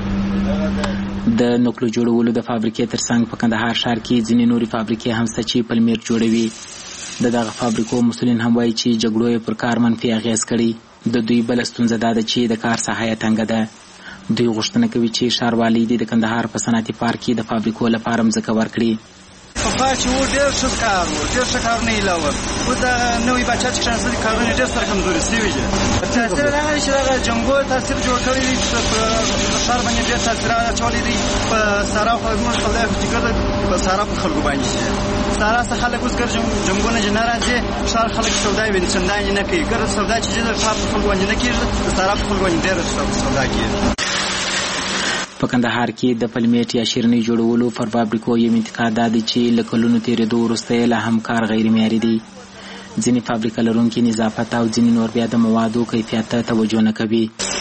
د نقلو جوړولو د فابریکې ترڅنګ په کندهار ښار کې ځینې نورې فابریکې هم شته چې پلمیټ جوړوي. د دغه فابریکو مسؤلین هم وایي چې جګړو یې پر کار منفي اغېز کړی. د دوی بل ستونزه دا ده چې د کار ساحه یې تنګه ده. دوی غوښتنه کوي چې ښاروالۍ دې د کندهار په صنعتي پارک کې د فابریکو لپاره مځکه ورکړي. پخوا چې و ډېر ښه کار و، ډېر ښه کارونه یې لول. اوس د نوي باچا چې کړنه دي کارونه ډېر سره کمزوري شوي دي. تاثیر هغه چې دغه جنګو تاثیر جوړ کړی دی په ښار باندې ډېر تاثیر اچولی دی. په سارا خو زموږ خلک چې ګرده په سارا په خلکو باندې شي. سارا څخه خلک اوس ګر جنګونه چې نه راځي، ښار خلک سودا ویني چندانې نه کوي. ګر سودا چې د ښار په خلکو باندې نه کېږي، د سارا په خلکو باندې ډېره سودا کېږي. په کندهار کې د پلمیټ یا شیرنۍ جوړولو پر فابریکو یو انتقاد دا دی چې له کلونو تېرېدو وروسته یې لا هم کار غیر معیاري دی. ځینې فابریکه لرونکي نظافت او ځینې نور بیا د موادو کیفیت ته توجه نه کوي.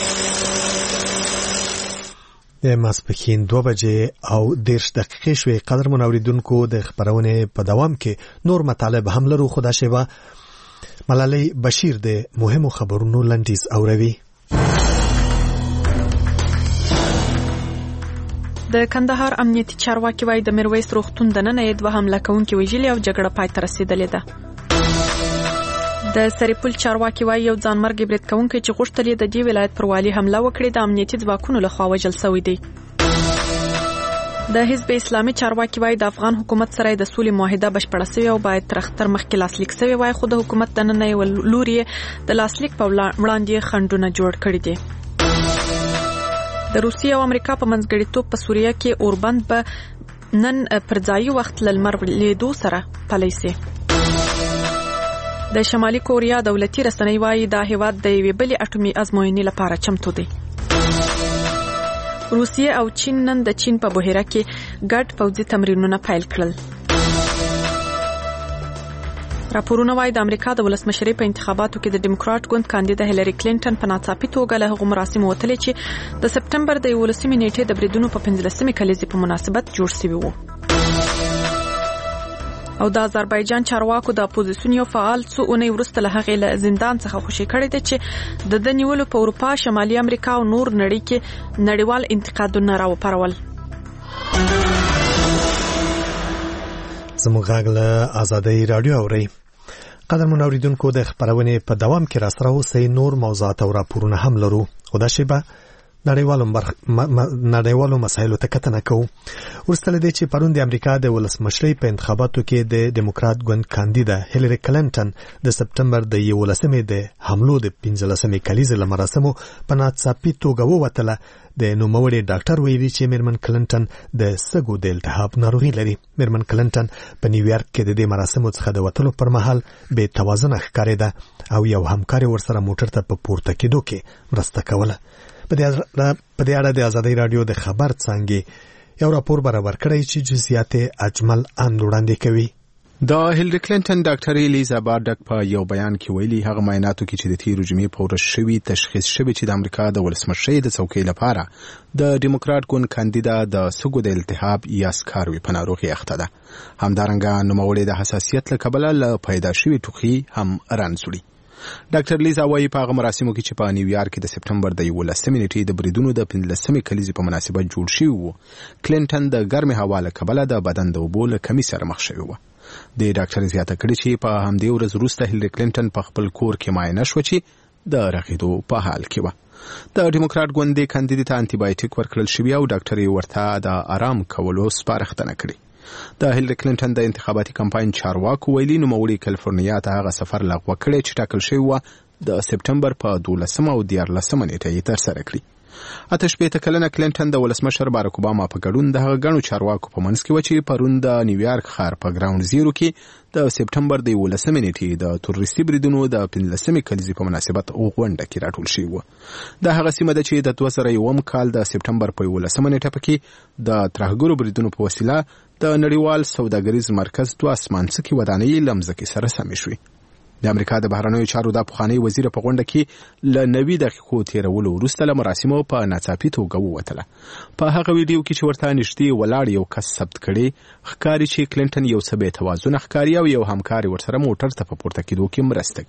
د ماسپښین دوه بجې او دېرش دقیقې شوې. قدرمن اورېدونکو د خپرونې په دوام کې نور مطالب هم لرو، خو دا شیبه ملالۍ بشیر د مهمو خبرونو لنډیز اوروي. د کندهار امنیتي چارواکي وایي د میرویس روغتون دننه یې دوه حمله کوونکي وژلي او جګړه پای ته رسېدلې ده. د سرپل چارواکي وایي یو ځانمرګ برید کوونکی چې غوښتل یې د دې ولایت پر والي حمله وکړي د امنیتي ځواکونو لخوا وژل شوی دی. د حزب اسلامي چارواکي وایي د افغان حکومت سره د سولې معاهده بشپړه شوې او باید تر اختر مخکې لاسلیک شوې وای، خو د حکومت دننه یې لوري د لاسلیک په وړاندې خنډونه جوړ کړي دي. د روسیې او امریکا په منځګړیتوب په سوریه کې اوربند به نن پر ځایي وخت له لمر لیدو سره پلی سي. د شمالي کوریا دولتي رسنۍ وایي دا هیواد د یوې بلې اټومي ازموینې لپاره چمتو دی. روسیې او چین نن د چین په بحیره کې ګډ پوځي تمرینونه پیل کړل. راپورونه وایي د امریکا د ولسمشرۍ په انتخاباتو کې د ډیموکراټ ګوند کاندیده هیلری کلینټن په ناڅاپي توګه له هغو مراسمو وتلې چې د سپټمبر د یولسمې نیټې د بریدونو په پنځلسمې کلیزې په مناسبت جوړ شوي وو. او د آذربایجان چارواکو د اپوزیسیون یو فعال څو اونۍ وروسته له هغې له زندان څخه خوشي کړی دی چې د ده نیولو په اروپا، شمالي امریکا او نور نړۍ کې نړیوال انتقادونه راوپارول. زموږ غږ له آزادۍ راډیو اورئ. قدرمن اورېدونکو د خپرونې په دوام کې راسره اوسئ. نور موضوعات او راپورونه هم لرو، خو دا شیبه نړیوالو نړیوالو مسایلو ته کتنه کوو. وروسته له دې چې پرون د امریکا د ولسمشرۍ په انتخاباتو کې د ډیموکراټ ګوند کاندیده هیلری کلینټن د سپټمبر د یولسمې د حملو د پنځلسمې کلیزې له مراسمو په ناڅاپي توګه ووتله. د نوموړي ډاکټر ویلي چې میرمن کلینټن د سږو د التهاب ناروغي لري. میرمن کلینټن په نیویارک کې د دې مراسمو څخه د وتلو پر مهال بې توازنه ښکارېده او یو همکار ورسره موټر ته په پورته کېدو کې مرسته کوله. په دې اړه د آزادۍ راډیو د خبر څانګې یو راپور برابر کړی چې جزئیات اجمل اند وړاندې کوي. د هیلری کلینټن ډاکټر الیزا بارډک په یو بیان کې ویلي هغه معایناتو کې چې د تیرو جمعې په ورځ شوي تشخیص شوی چې د امریکا د ولسمشرۍ د څوکۍ لپاره د ډیموکراټ ګوند کاندیده د سږو د التهاب یا سکاروي په ناروغي اخته ده. همدارنګه نوموړي د حساسیت له کبله له پیدا شوي ټوخي هم رانځوړي. ډاکټر لیزا وایي په هغه مراسمو کې چې په نیویارک کې د سپټمبر د یولسمې نیټې د بریدونو د پنځلسمې کلیزې په مناسبت جوړ شوي وو، کلینټن د ګرمې هوا له کبله د بدن د اوبو له کمي سره مخ شوی وه. د ډاکټر زیاته کړې چې په همدې ورځ وروسته هیلری کلینټن په خپل کور کې معاینه شوه چې د رغېدو په حال کې وه. د ډیموکراټ ګوند کاندیدې ته انټي بایوټیک ورکړل شوی او ډاکټر یې ورته د آرام کولو سپارښتنه کړې. د هیلری کلینټن د انتخاباتي کمپاین چارواکو ویلي نوموړي کالیفورنیا ته هغه سفر لغوه کړی چې ټاکل شوی و د سپټمبر په دولسمه او دیارلسمه نیټه یې ترسره کړي. اته شپېته کلنه کلینټن د ولسمشر باراک اوباما په ګډون د هغه ګڼو چارواکو په منځ کې و چې پرون د نیویارک ښار په ګراوند زیرو کې د سپټمبر د یولسمې نیټې د تروریستي بریدونو د پنځلسمې کلیزې په مناسبت غونډه کې راټول شوي وو. د هغه سیمه ده چې د دوه زره یوم کال د سپټمبر په یولسمه نیټه پکې د ترهګرو بریدونو په وسیله د نړیوال سوداګریز مرکز دوه اسمانڅکي ودانۍ له مځکې سره سمې شوې. د امریکا د بهرنیو چارو د پخوانی وزیر په غونډه کې له نوي دقیقو تیرولو وروسته له مراسمو په ناڅاپي توګه ووتله. په هغه ویډیو کې چې ورته نږدې ولاړ یو کس ثبت کړي ښکاري چې کلینټن یو څه بې توازنه ښکاري او یو همکار ورسره موټر ته په پورته کېدو کې مرسته کوي.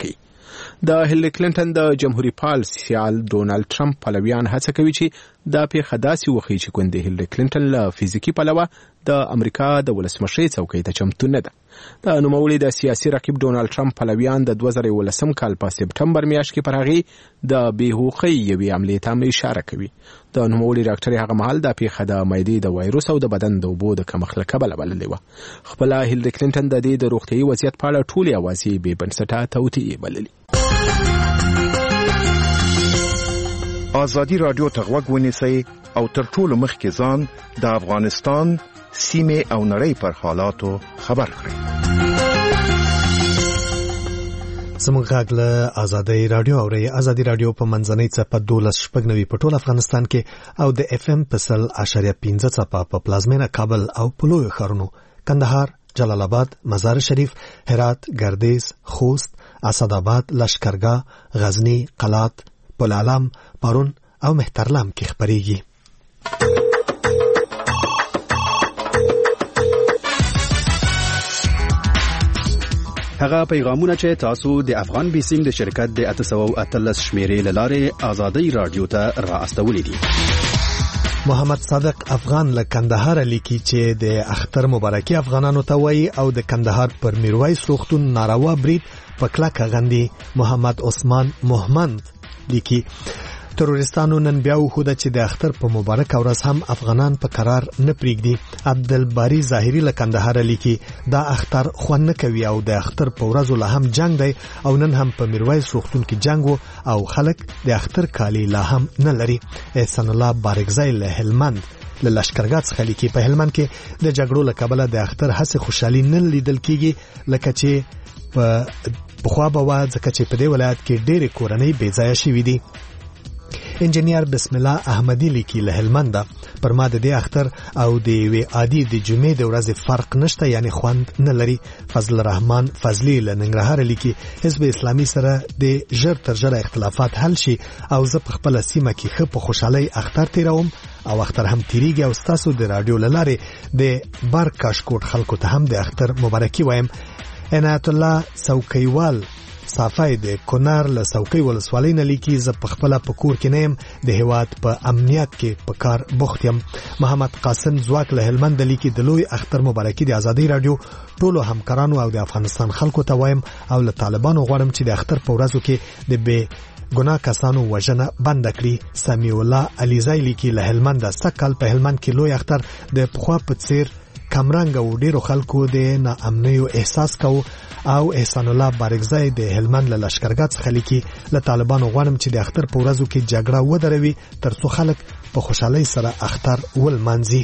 د هیلری کلینټن د جمهوریت پال سیال ډونالد ټرمپ پلویان هڅه کوي چې دا پیښه داسې وښیي چې ګوندې هیلری کلینټن له فزیکي پلوه د امریکا د ولسمشرۍ څوکۍ ته چمتو نه ده. د نوموړي د سیاسي رقیب ډونالد ټرمپ پلویان د دوه زره یولسم کال په سپټمبر میاشت کې پر هغې د بېحقوقۍ یوې حملې ته اشاره کوي. د نوموړي ډاکټر هغه مهال دا پیښه د معدې د وایروس او د بدن د اوبو د کمښت له کبله بللې وه. خپله هیلری کلینټن د دې د روغتیایي وضعیت په اړه ټولې اوازې بې بنسټه توطئې بللې. ازادي راډیو ته غوږ ونیسئ او تر ټولو مخکې ځان د افغانستان سیمې او نړۍ پر حالاتو خبر کړئ. زموږ غږ له ازادي راډیو اورئ. ازادي راډیو په منځنۍ څپه دولس شپږ نوي په ټول افغانستان کې او د اف ام په سل اشاریه پنځه څپه په پلازمینه کابل او په لویو ښارونو کندهار، جلال آباد، مزار شریف، هرات، ګردیز، خوست، اسداباد، لشکرګاه، غزنی، قلات، پلعلم، پرون او مهترلم کې خبرېږي. هغه پیغامونه چې تاسو د افغان بیسیم د شرکت د اته سوه او اتلس شمیرې له لارې ازادي راډیو ته را استولې دي. محمد صادق افغان له کندهار لیکي چې د اختر مبارکي افغانانو ته وایي او د کندهار پر میرویس روغتون ناروا برید په کلکه غندي. محمد عثمان محمد لیکي تروریستانو نن بیا وښوده چې د اختر په مبارک ورځ هم افغانان په قرار نه پریږدي. عبدالباری ظاهری له کندهار لیکي دا اختر خوند نه کوي او د اختر په ورځو لا هم جنگ دی او نن هم په میرویس روغتون کې جنگ وو او خلک د اختر کالي لا هم نه لري. احسان الله بارکزی له هلمند له لشکرګاه څخه لیکي په هلمند کې د جګړو له کبله د اختر هڅې خوشحالي نه لیدل کیږي لکه چې په پخوا به وه ځکه چې په دې ولایت کې ډېرې کورنۍ بې ځایه شوي دي. انجینیر بسم الله احمدی لیکي له هلمند پر ما د دې اختر او د یوې عادي د جمعې د ورځې فرق نشته یعنی خوند نه لري. فضل الرحمن فضلی له ننګرهار لیکي حزب اسلامي سره د ژر تر ژره اختلافات حل شي او زه په خپله سیمه کې ښه په خوشحالۍ اختر تیروم او اختر هم تیریږي او ستاسو د راډیو له لارې د بار کاشکوټ خلکو ته هم د اختر مبارکي وایم. عنایت الله څوکیوال صافای د کونړ له څوکۍ ولسوالۍ نه لیکي زه په خپله په کور کې نه یم د هیواد په امنیت کې په کار بوخت یم. محمد قاسم ځواک له هلمند لیکي د لوی اختر مبارکي د ازادي راډیو ټولو همکارانو او د افغانستان خلکو ته وایم او له طالبانو غواړم چې د اختر په ورځو کې د بې ګناه کسانو وژنه بنده کړي. سمیع الله علیزی لیکي له هلمند سږ کال په هلمند کې لوی اختر د پخوا په څیر کمرنګ او ډیرو خلکو د ناامنیو احساس کوو او احسان الله بارکزی د هلمند له لشکرګاه څخه لیکي له طالبانو غواړم چې د اختر په ورځو کې جګړه ودروي ترڅو خلک په خوشحالۍ سره اختر ولمانځي.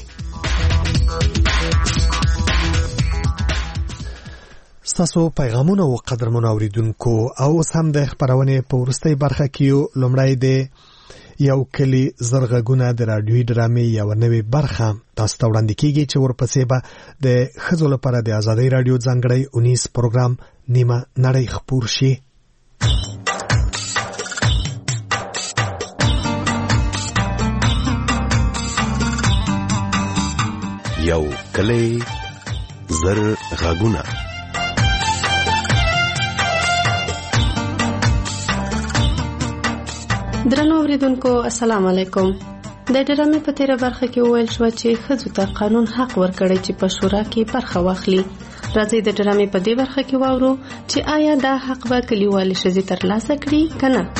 ستاسو پیغامونه او قدرمنو اوریدونکو او اوس هم د خبرونې په وروستۍ برخه کې لومړی د یو کلی زرغږونه د راډیوي ډرامې یو نوې برخه تاسو ته وړاندې کیږي چې ورپسې به د ښځو لپاره د ازادۍ راډیو ځانګړی اونیس پروګرام نیمه نړۍ خپور شي. یو کلی زرغږونه. درنو اوریدونکو السلام علیکم. د ډرامې په تیره برخه کې وویل شو چې ښځو ته قانون حق ورکړی چې په شورا کې برخه واخلي. راځئ د ډرامې په دې برخه کې واورو چې آیا دا حق به کلیوالې ښځې ترلاسه کړي که نه.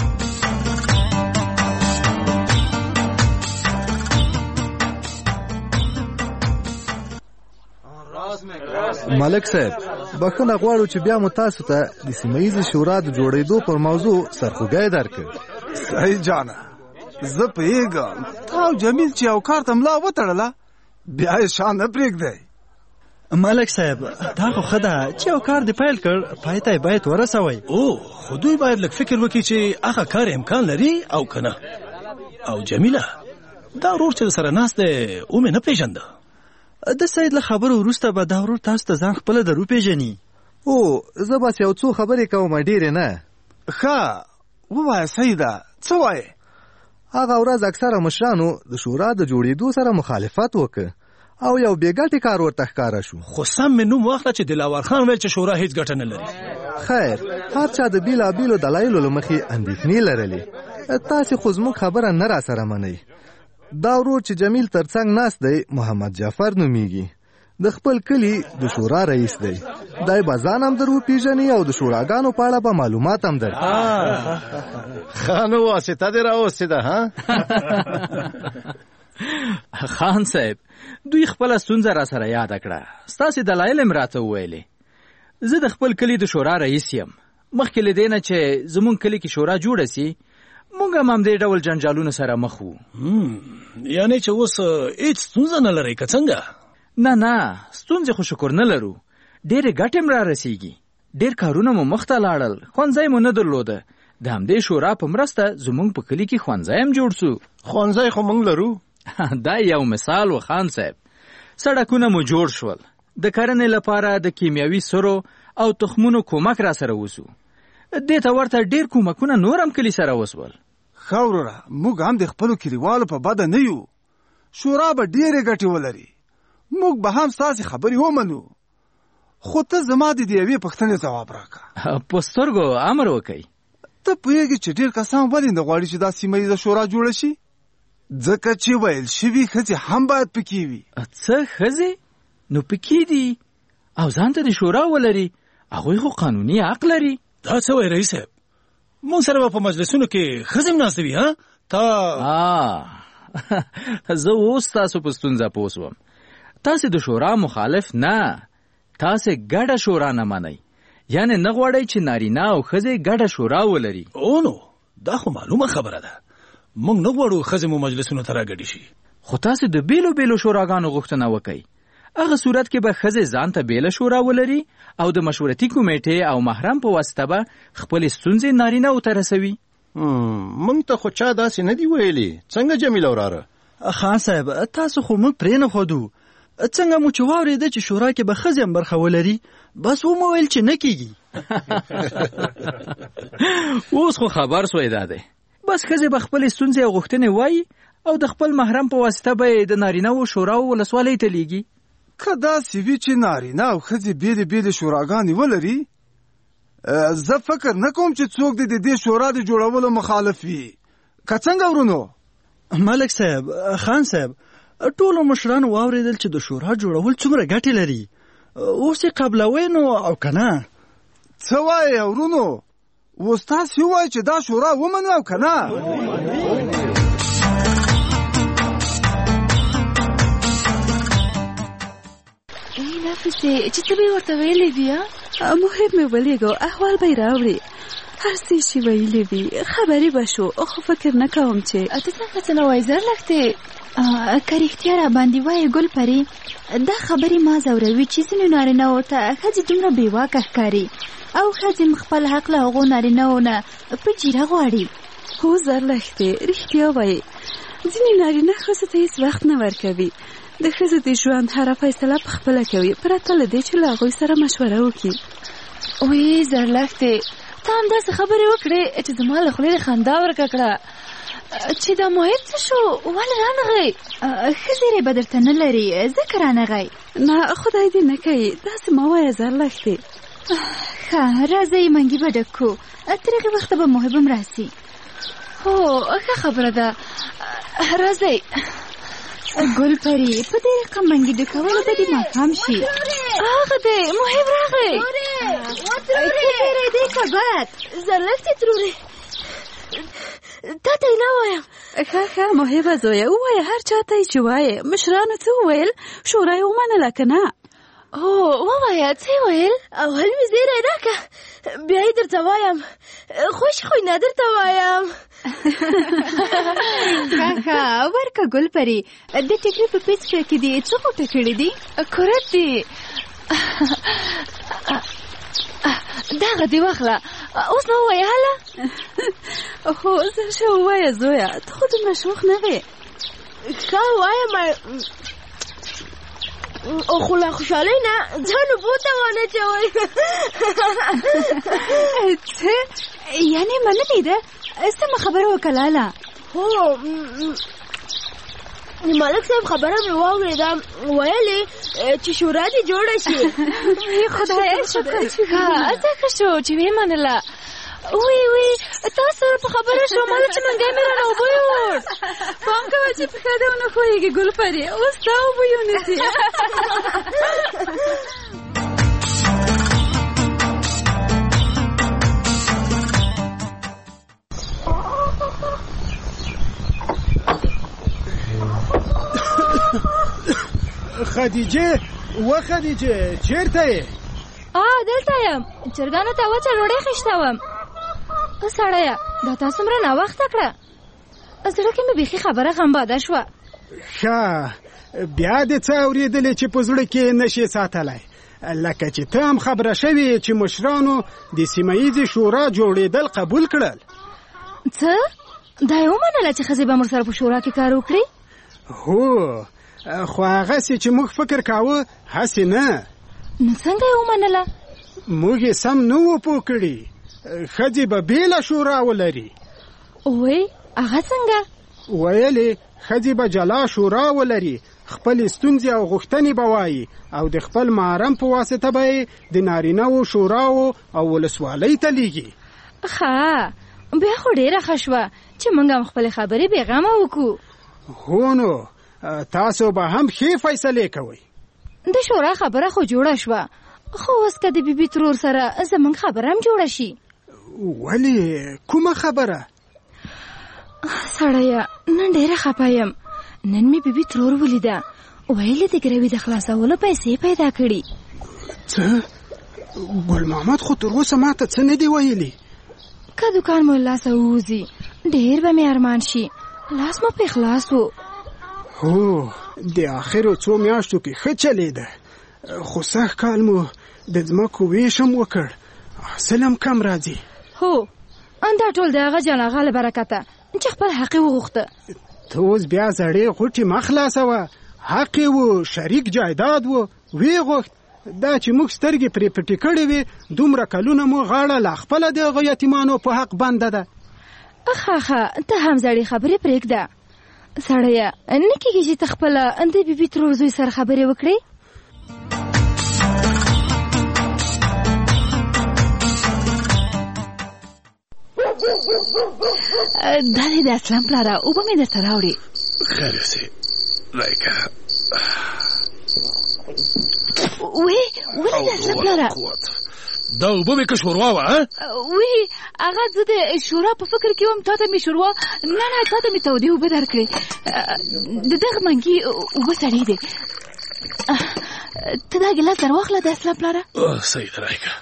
ملک صاحب بخښنه غواړو چې بیا مو تاسو ته د سیمه ییزې شورا د جوړېدو پر موضوع سرخوږی درکړ. صحیح جانه زه پوهېږم تا او جمیل چې یو کار ته ملا وتړله بیا یې شا نه پرېږدی. ملک صاحب دا خو ښه ده چې یو کار دې پیل کړ پای ته یې باید ورسوئ. او خو دوی باید لږ فکر وکړي چې هغه کار امکان لري او که نه. او جمیله دا ورور چې سره ناست دی او مې نه پېژنده. د سید له خبرو وروسته به دا ورور تاسو ته ځان خپله در وپېژني. او زه بس یو څو خبرې کوم ډېرې نه. ښه ووایه سیده څه وایې؟ هغه ورځ اکثره مشرانو د شورا د جوړېدو سره مخالفت وکړ او یو بې ګټې کار ورته ښکاره شو. خو سم مې نوم واخله چې دلاور خان ویل چې شورا هیڅ ګټه نه لري. خیر هر چا د بیلابیلو دلایلو له مخې اندېښنې لرلې، تاسې خو زموږ خبره نه راسره منئ. دا ورور چې جمیل ترڅنګ ناست دی محمد جعفر نومیږي، د خپل کلي د شورا رئیس دی. دای به ځان هم در وپېژني او د شوراګانو په اړه به معلومات هم درکړي. ښه نو واسطه دې راوستې ده ها. خان صاحب دوی خپله ستونزه را سره یاده کړه، ستاسې دلایل هم راته وویلې. زه د خپل کلي د شورا رئیس یم. مخکې له دې نه چې زمونږ کلي کې شورا جوړه سي مونږ هم همدې ډول جنجالونو سره مخ وو. یعنې چې اوس هېڅ ستونزه نه لرئ که څنګه؟ نه نه ستونزې خو شکر نه لرو، ډېرې ګټې هم را رسېږي. ډېر کارونه مو مخته لاړل، ښوونځی مو نه درلوده. د همدې شورا په مرسته زمونږ په کلي کې ښوونځی هم جوړ سو. ښوونځی خو مونږ لرو. دا یو مثال و خان صاحب. سړکونه مو جوړ شول، د کرنې لپاره د کیمیاوي سرو او تخمونو کومک را سره وسو. دې ته ورته ډېر کومکونه نور هم کلي سره وسول. ښه وروره موږ هم د خپلو کلیوالو په بده نه یو. شورا به ډېرې ګټې ولري، موږ به هم ستاسې خبرې ومنو. خو ته زما د دې یوې پوښتنې ځواب راکړه. په سترګو امر وکئ. ته پوهېږې چې ډېر کسان ولې نه غواړي چې دا سیمه ییزه شورا جوړه شي؟ ځکه چې ویل شوي ښځې هم باید پکې وي. څه ښځې؟ نو پکې دي او ځان ته د شورا ولري، هغوی خو قانوني حق لري. دا څه وایي رئیس صاحب؟ مونږ سره به په مجلسونو کې ښځې هم ناستې وي ها؟ تا زه اوس تاسو په ستونزه پوه سوم. تاسې د شورا مخالف نه، تاسې ګډه شورا نه منئ. یعنې نه غواړئ چې نارینه او ښځې ګډه شورا ولري. او نو دا خو معلومه خبره ده، موږ نه غواړو ښځې مو مجلسونو ته راګډې شي. خو تاسې د بیلو بیلو شوراګانو غوښتنه وکئ. هغه صورت کې به ښځې ځان ته بیله شورا ولري او د مشورتي کمیټې او محرم په واسطه به خپلې ستونزې نارینه‌و ته رسوي. موږ ته خو چا داسې نه دي ویلي. څنګه جمیله وراره؟ خان صاحب تاسو خو موږ پرې نه ښودو. څنګه مو چې واورېده چې شورا کې به ښځې هم برخه ولري، بس ومو ویل چې نه کېږي. اوس خو خبر سوی دا دی، بس ښځې به خپلې ستونزې او غوښتنې وایي او د خپل محرم په واسطه به یې د نارینه‌و شوراو ولسوالۍ ته لیږي. که داسې وي چې نارینه او ښځې بېلې بېلې شوراګانې ولري، زه فکر نه کوم چې څوک د دې شورا د جوړولو مخالف وي. که څنګه ورونو؟ ملک صاحب، خان صاحب، ټولو مشرانو واورېدل چې د شورا جوړول څومره ګټې لري. اوس یې قبلوئ نو او که نه؟ څه وایې ورونو؟ اوس تاسې ووایئ چې دا شورا ومنو او که نه؟ نفسې چې څه به یې ورته ویلې وي؟ محب مې ولېږو، احوال به یې راوړي. هر څه چې ویلې وي خبرې به شو، خو فکر نه کوم چې ته څنګه څه نه وایې زرلښتې؟ که رښتیا را باندې وایې ګل پرې، دا خبرې ما ځوروي چې ځینو نارینه‌و ته ښځې دومره بېواکه ښکاري او ښځې خپل حق له هغو نارینه‌و نه په جیره غواړي. هو زرلښتې رښتیا وایي، ځینې نارینه ښځو ته هېڅ وخت نه ورکوي. د ښځو د ژوند هره فیصله په خپله کوي، پرته له دې چې له هغوی سره مشوره وکړي. وی زرلښتې ته همداسې خبرې وکړې چې زما له خولې خندا ورکه کړه چې دا محب څه شو، ولې رانغی؟ ښه زیری به درته نه لري ځکه رانغی. نه خدای دې نه کوي، داسې مه وایه زرلښتې. ښه راځئ منګي به ډک کړو، تر هغې وخته به محب هم راسي. هو ښه خبره ده، راځئ. ګل پري په دې رقم منګي ډکولو به دې ماښام شي. هغه دی محب راغی. ښه دی کبد زرلښتې ترورې تا ته یې نه وایم. ښه ښه محبه زویه ووایه هر چا ته یې چې وایې. مشرانو څه وویل؟ شورا یې ومنله که نه؟ هو ووایه څه یې ویل؟ اول مې زیری راکړه بیا یې درته وایم، خوش خوینه درته وایم. ښه ښه ورکه ګل پري، د ټیکري په پیڅکه کې دې څه غوټه کړي دي؟ کورت دي دغه دې واخله. اوس نو ووایه هله. هو زه ښه ووایه زویه، ته خو دومره شوخ نه وې. ښه وایم خو له خوشحالۍ نه ځان اوبو ته ونه اچوئ. څه یعنې منلې ده؟ سمه خبره وکړه لاله. هو ملک صاحب خبره مې واورېده، ویلې چې شورا دې جوړه شي. خدای شکر ځکه شو چې ویې منله. وی وی تاسو په خبره شو ماله چې منګی مې رانه اوبه یوړ. پام کوه چې پښه دې ونه ښویېږي ګل پري، اوس تا اوبه یونیسي. خدیجه و خدیجه چیرته یې؟ آ دلته یم، چرګانو ته وچه ډوډۍ خیشته وم. سړیه دا تا څومره ناوخته کړه، زړه کې مې بیخي خبره غمباده شوه. ښه بیا دې څه اورېدلې چې په زړه کې نشي ساتلی؟ لکه چې ته هم خبره شوې چې مشرانو د سیمه ییزې شورا جوړېدل قبول کړل. څه دا یې ومنله چې ښځې به موږ سره په شورا کې کار وکړي؟ هو خو هغسې چې موږ فکر کاوه هسې نه. نو څنګه یې ومنله؟ موږ یې سم نه وو پوه کړي، ښځې به بېله شورا ولري. وی هغه څنګه؟ ویلې ښځې به جلا شورا ولري، خپلې ستونزې او غوښتنې به وایي او د خپل محرم په واسطه به یې د نارینه‌وو شوراو او ولسوالۍ ته لیږي. ښه بیا خو ډېره ښه شوه چې موږ هم خپلې خبرې بېغمه وکړو. هو نو تاسو به هم ښې فیصلې کوئ. د شورا خبره خو جوړه شوه، خو اوس که د بیبي ترور سره زموږ خبره هم جوړه شي. ولې کومه خبره؟ سړیه نن ډېره خفه یم. نن مې بیبي ترور ولیده، ویلې د ګروي د خلاصولو پیسې پیدا کړي. څه؟ ګل محمد خو تر اوسه ماته څه نه دي ویلي. که دوکان مو لاسه ووځي ډېر به مې ارمان شي، لاس مو پې خلاص و. هو د آخرو څو میاشتو کې ښه چلېده، خو سږ کال مو د ځمکو ویش هم وکړ، حاصل هم کم راځي. هو دا ټول د هغه جناغه له برکته چې خپل حق یې وغوښته. ته اوس بیا زړې غوټې مه خلاصوه، حق یې و، شریک جایداد و، ویې غوښت. دا چې موږ سترګې پرې پټې کړې وې دومره کلونه مو غاړه لا خپله د هغه یتیمانو په حق بنده ده. ښه ښه ته هم زړې خبرې پرېږده. سړیه نه کېږي چې ته خپله د بیبي ترور زوی سره خبرې وکړې؟ دا دی د اسلام پلاره، اوبه مې درته راوړې. خیر یوسې لایکه وی ولې د اسلام پلاره دا اوبه مې که شوروا وه؟ وی هغه زه د شورا په فکر کې وم، تا ته مې شوروا نه نه تا ته مې تودې اوبه درکړې. د دغه منګي اوبه سړې دي، ته دا ګیلاس در واخله د اسلام پلاره. صحیح ده لایکه،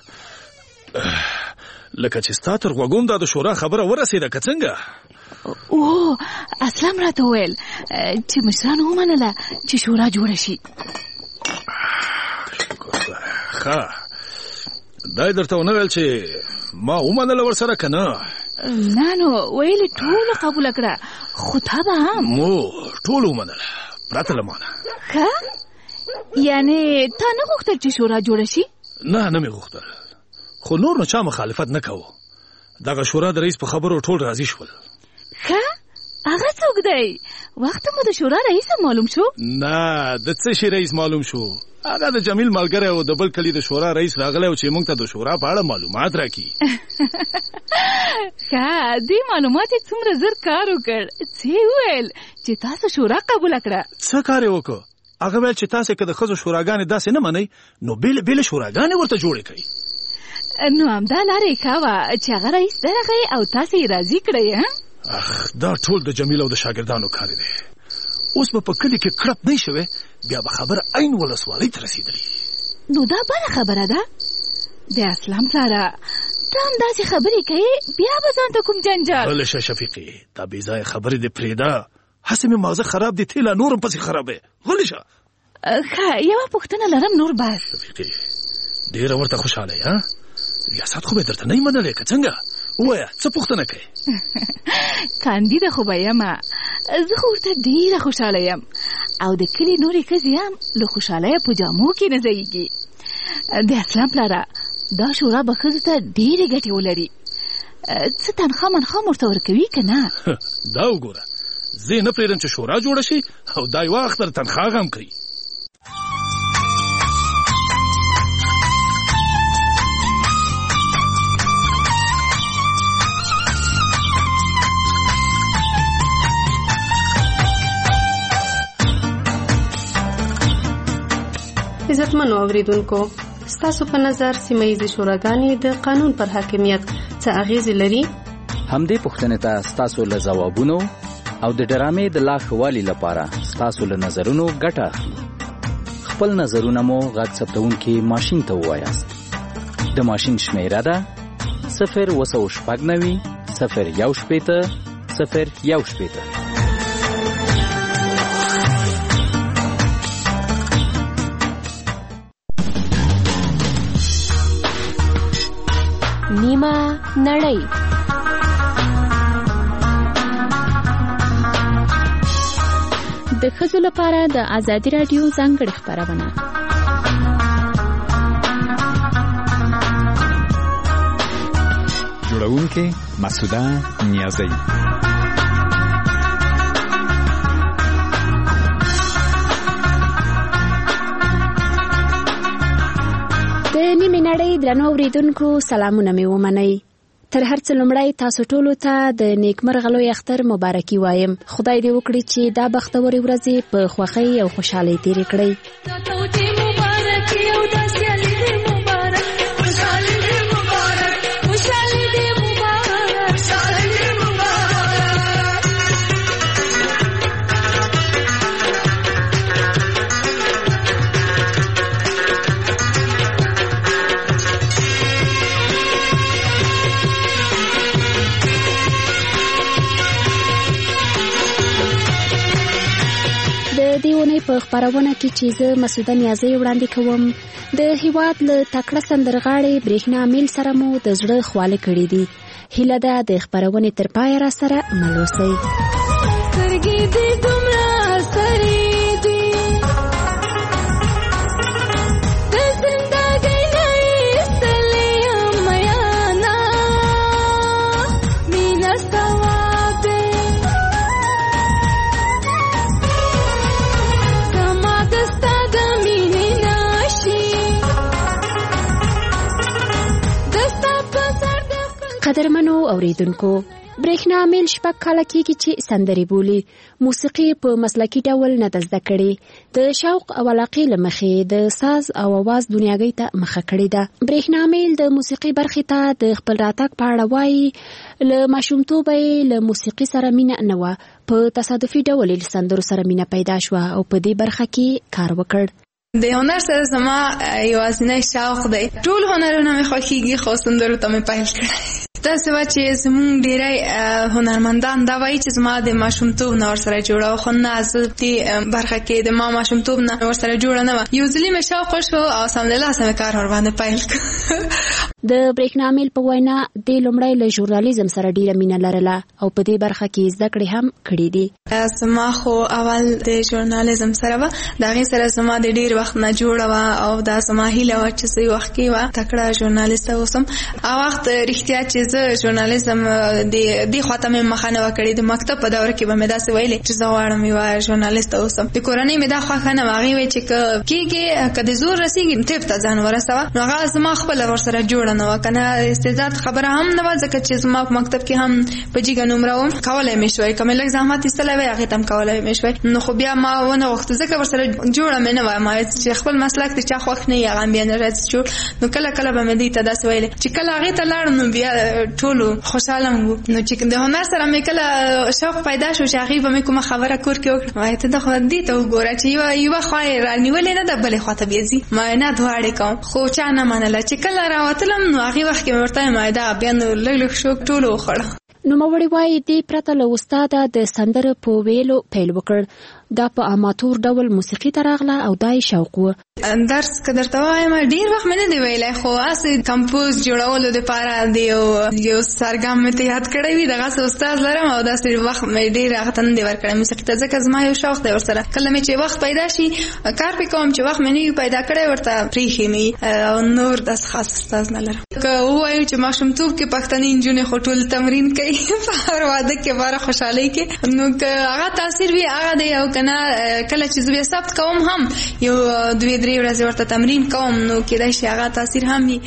لکه چې ستا تر غوږوم دا د شورا خبره ورسېده که څنګه؟ او اسلام راته وویل چې مشرانو ومنله چې شورا جوړه شي. ښه دا یې درته ونه ویل چې ما ومنله ورسره که نه؟ نه نو ویلې ټولو قبوله کړه، خو تا به هم؟ مو ټولو ومنله پرته له مانه. ښه یعنې تا نه غوښتل چې شورا جوړه شي؟ نه نه مې غوښتل، خو نور نو چا مخالفت نه کوو. دغه شورا د رئیس په خبرو ټول راضي شول. ښه هغه څوک دی؟ وخت مو د شورا رئیس معلوم شو؟ نه د څه شي رئیس معلوم شو، هغه د جمیل ملګری او د بل کلي د شورا رئیس راغلی او چې موږ ته د شورا په اړه معلومات راکړي. ښه دې معلومات یې څومره زر کار وکړ، څه یې وویل چې تاسو شورا قبوله کړه؟ څه کار یې وکړ؟ هغه ویل چې تاسې که د ښځو شوراګانې داسې نه منئ نو بېلې بېلې شوراګانې ورته جوړې کړئ. نو همدا لاره یې ښه وه چې هغه رئیس درغی او تاسې یې راضي کړئ. اخ دا ټول د جمیل او د شاګردانو کار دی. اوس به په کلي کې کړپ نه شوې، بیا به خبره عین ولسوالۍ ته رسېدلې. نو دا بله خبره ده. د اسلام پلاره ته هم داسې خبرې کوې، بیا به ځان ته کوم جنجال؟ غلی شه شفیقې، دا بې ځایه خبرې دې پرېږده، هسې مې ماغزه خراب دي، ته لا نور هم پسې خرابې. غلی شه. ښه یوه پوښتنه لرم نور بس. شفیقې ډېره ورته خوشحاله یې ها؟ ریاست خو به درته نه یې منلی که څنګه؟ ووایه څه پوښتنه کوې؟ کاندیده خو به یمه، زه خو ورته ډېره خوشحاله یم او د کلي نورې ښځې هم له خوشحالیه په جامو کې نه ځایږي. د اسلام پلاره دا شورا به ښځو ته ډېرې ګټې ولري، څه تنخوا منخوا ورته ورکوي که نه؟ دا وګوره زه نه پرېږدم چې شورا جوړه شي او دا یوه اختر تنخواه هم کوي. عزتمنو اوریدونکو، ستاسو په نظر سیمه ییزې شوراګانې د قانون پر حاکمیت څه اغیزې لري؟ همدې پوښتنې ته ستاسو له ځوابونو او د ډرامې د لا ښه والي لپاره ستاسو له نظرونو ګټه اخلو. خپل نظرونه مو غږ ثبتونکي ماشین ته ووایاست. د ماشین شمیره ده صفر اوه سوه شپږ نوي صفر یو شپېته صفر یو شپېته. نیمه نړۍ. د ښځو لپاره د ازادي راډیو ځانګړې خپرونه. جوړونکې مسعوده نیازی. د نیمې نړۍ درنو اوریدونکو سلامونه مې ومنئ. تر هر څه لومړی تاسو ټولو ته د نیکمرغه لوی اختر مبارکي وایم. خدای دې وکړي چې دا بختورې ورځې په خوښۍ او خوشحالۍ تېرې کړئ. دیونه په خبرونه کې چې زه مسعوده نیازی وړاندې کوم، د هیواد له تکړه سندرغاړي برېښنا میل سره مو د زړه خواله کړې دي. هیله ده د خبرونې تر پای را سره مل اوسئ. سترګې دې دومره سرې دي د زندګۍ نه ایستلې یم میانا مینه ثواب دی زما د ستا د مینې نشي د ستا په سر د قدرمنو اوریدونکو، برېښنا میل شپږ کاله کېږي چې سندرې بولي. موسیقي په مسلکي ډول نه ده زده کړې. د شوق او علاقې له مخې د ساز او اواز دنیاګۍ ته مخه کړې ده. برېښنا میل د موسیقي برخې ته د خپل راتګ په اړه وایي له ماشومتوبه یې له موسیقي سره مینه نه وه. په تصادفي ډول یې له سندرو سره مینه پیدا شوه او په دې برخه کې کار وکړ. د هنر سره زما یوازینی شوق دی. ټول هنرونه مې خوښېږي خو سندرو ته مې پیل کړی. داسې وه چې زمونږ ډېری هنرمندان دا وایي چې زما د ماشومتوب نه ورسره جوړه وه، خو نه، زه دې برخه کې د ما ماشومتوب نه ورسره جوړه نه وه. یو ځلې مې شوق وشو او سمدلاسه مې کار ورباندې پیل کړ. د برېښنا میل په وینا دې لومړی له ژورنالیزم سره ډېره مینه لرله او په دې برخه کې زده کړې هم کړې دي. زما خو اول د ژورنالیزم سره وه، د هغې سره زما د ډېر وخت نه جوړه وه او دا زما هیله وه چې زه وخت کې وه تکړه ژورنالیسته اوسم. او وخت رښتیا چې زه ژورنالیزم دې خواته مې مخه نه وه کړې. د مکتب په دوره کې به مې داسې ویلې چې زه غواړم یوه ژورنالیسته اوسم. د کورنۍ مې دا خوښه نه وه. هغې ویل چې که کېږي که د زور رسېږي طب ته ځان ورسوه. نو هغه زما خپله ورسره جوړه نه وه، که نه استعداد خبره هم نه وه، ځکه چې زما په مکتب کې هم په جیګه نومره وم، کولی مې شوی. که مې لږ زحمت ایستلی وی هغې ته هم کولی مې شوی. نو خو بیا ما ونه غوښته ځکه ورسره جوړه مې نه وه. ما چې خپل مسلک د چا خوښ نه وي هغه هم بیا نه راځي جوړ. نو کله کله به مې دوی ته داسې ویلې چې کله هغې ته لاړم نو بیا ټولو خوشحاله وو. نو چې د هنر سره مې کله شوق پیدا شو چې هغې به مې کومه خبره کور کې وکړه، وایي ته د خو دې ته وګوره چې یوه یوه خوا یې رانیولې نه ده بلې خوا ته بیا ځي. ما نه دواړې کوم، خو چا نه منله. چې کله راوتلم نو هغې وخت کې مې ورته وایم دا بیا نو لږ لږ شوق ټولو وخوړه. نوموړی وایي دې پرته له استاده د سندرو په ویلو پیل وکړ. دا په اماتور ډول موسیقي ته راغله او دای شوق و. درس که درته وایم ډېر وخت مې نه دی ویلی، خو هسې کمپوز جوړولو دپاره د یو یو سرګام مې ته یاد کړی وي، دغسې استاد لرم او داسې وخت مې ډېر هغه ته نه دی ورکړی موسیقي ته، ځکه زما یو شوق دی ورسره. کله مې چې وخت پیدا شي کار پې کوم، چې وخت مې نه وي پیدا کړی ورته پرېښې مې او نور داسې خاص استاد نه لرم. که ووایو چې ماشومتوب کې پښتني نجونې خو ټول تمرین کوي په هر واده کې باره خوشحالۍ کې، نو که هغه تاثیر وي هغه دی، او که نه کله چې زه بیا ثبت کوم هم یو دوې درې ورځې ورته تمرین کوم، نو کېدای شي هغه تاثیر هم وي.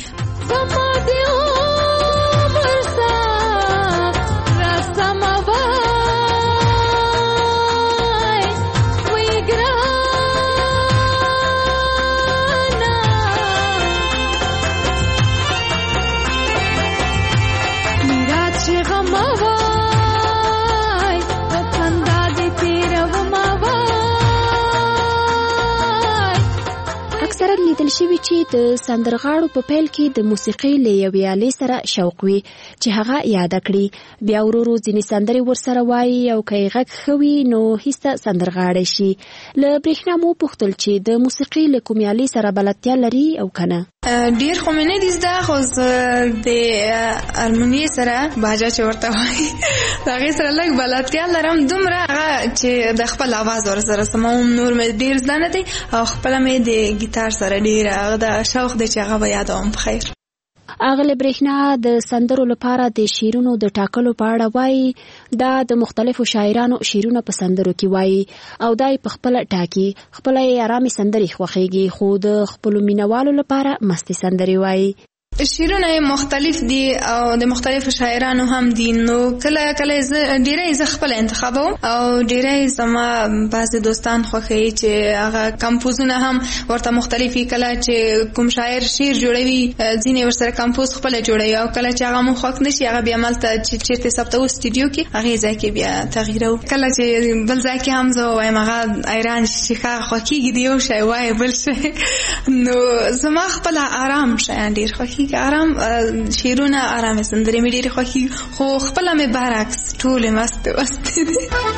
لیدل شوي چې د سندرغاړو په پیل کې د موسیقۍ له یوې آلې سره شوق وي چې هغه یاده کړي، بیا ورو ورو ځینې سندرې ورسره وایي او که یې غږ ښه وي نو هیڅ سندرغاړی شي. له برېښنا مو پوښتل چې د موسیقۍ له کومې آلې سره بلدتیا لري او که نه. ډېر خو مې نه دي زده، خو زه د هارمونیې سره باجا چې ورته وایي د هغې سره لږ بلدتیا لرم، دومره هغه چې د خپل اواز ورسره سموم، نور مې ډېر زده نه دی، او خپله مې د ګیتار سره ډېر هغه د شوق دی چې هغه به یادوم په خیر. اغله برېښنا د سندرو لپاره د شعرونو د ټاکلو په اړه وایي، دا د مختلفو شاعرانو شعرونه په سندرو کې وایي او دای په خپل ټاکي، خپل یې آرامي سندرې خوښيږي، خو د خپل مینوالو لپاره مستي سندرې وایي. شعرونه مختلف دي او د مختلفو شاعرانو هم دي، نو کله کله زه ډېری زه خپل انتخابوم او ډېری زما بعضې دوستان خوښوي چې هغه کمپوزونه هم ورته مختلفي، کله چې کوم شاعر شعر جوړوي ځینې ورسره کمپوز خپله جوړوي، او کله چې هغه مو خوښ نه شي هغه بیا مالته چې چېرته ثبتوو سټوډیو کې هغې ځای کې بیا تغییروو. کله چې بل ځای کې هم زه ووایم هغه ایران چې ښه خوښېږي د یو شی وایي بل شی، نو زما خپله آرام شیان ډېر خوښېږي، آرام شعرونه آرام سندرې مې ډېرې خوښېږي، خو خپله مې برعکس ټولې مستې مستې دي.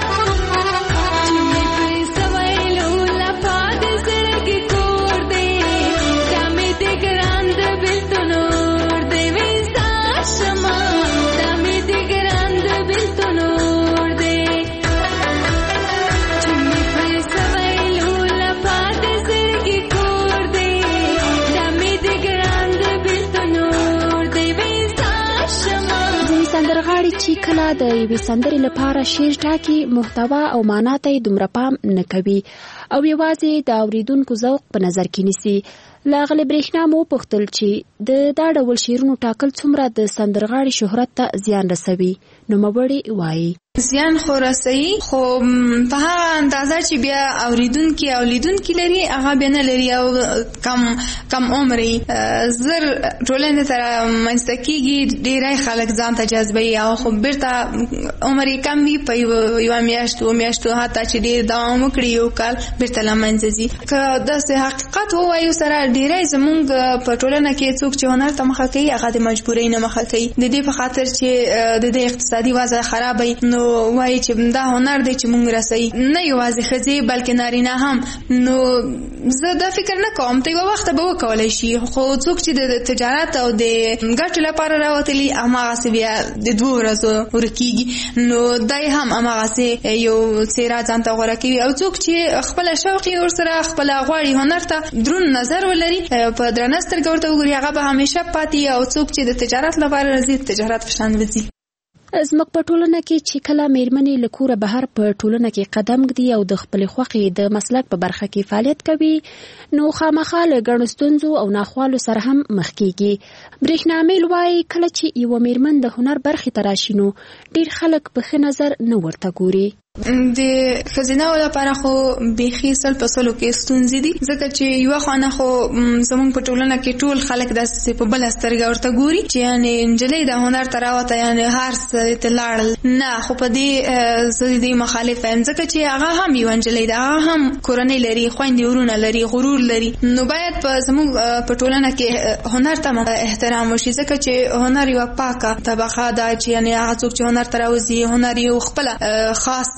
چې کله د یوې سندرې لپاره شعر ټاکي، محتوا او معنا ته یې دومره پام نه کوي او یوازې د اوریدونکو ذوق په نظر کې نیسي. له اغلې برېښنا مو وپوښتل چې د دا ډول شعرونو ټاکل څومره د سندرغاړي شهرت ته زیان رسوي. نوموړې وایي زیان خو رسوي، خو په هغه اندازه چې بیا اوریدونکي او لیدونکي لري هغه بیا نه لري، او کم کم عمر یې زر ټولنې ته رامنځته کېږي، ډېری خلک ځان ته جذبوي، او خو بیرته عمر یې کم وي، په یوه میاشت اوه میاشتو حتی چې ډېر دوام وکړي یو کال بیرته له منځه ځي. که داسې حقیقت ووایو سره ډېری زمونږ په ټولنه کې څوک چې هنر ته مخه کوي هغه د مجبورۍ نه مخه کوي، د دې په خاطر چې د دې اقتصادي وضع خراب وي، نو وایي چې دا هنر دی چې مونږ رسوي، نه یوازې ښځې بلکې نارینه هم. نو زه دا فکر نه کوم ته یوه وخته به وکولی شي، خو څوک چې د تجارت او د ګټې لپاره راوتلي هماغسې بیا د دوو ورځو ورکېږي، نو دی هم هماغسې یو څېره ځان ته غوره کوي، او څوک چې خپله شوق یې ورسره خپله غواړي هنر ته دروند نظر ولري، په درنه سترګه ورته وګوري، هغه به همیشه پاتې، او څوک چې د تجارت لپاره راځي تجارت په شان وځي. زموږ په ټولنه کې چې کله میرمنې له کوره بهر په ټولنه کې قدم ږدي او د خپلې خوښې د مسلک په برخه کې فعالیت کوي، نو خامخا له ګڼو ستونزو او ناخوالو سره هم مخ کېږي. برېښنا میل وایي کله چې یوه میرمن د هنر برخې ته راشي نو ډېر خلک په ښه نظر نه ورته ګوري. د ښځینه‌و لپاره خو بیخي سل په سلو کې ستونزې دي، ځکه چې یوه خوا خو زموږ په ټولنه کې ټول خلک داسې په بله سترګه ورته ګوري چې یعنې نجلۍ د هنر ته راوته، یعنې هر څه ته لاړل. نه، خو په دې زه د دې مخالفه یم، ځکه چې هغه هم یوه نجلۍ ده، هغه هم کورنۍ لري، خویندې ورونه لري، غرور لري، نو باید په زموږ په ټولنه کې هنر ته احترام وشي، ځکه چې هنر یوه پاکه طبقه ده چې یعنې هغه څوک چې هنر ته راوځي هنر یو خپله خاص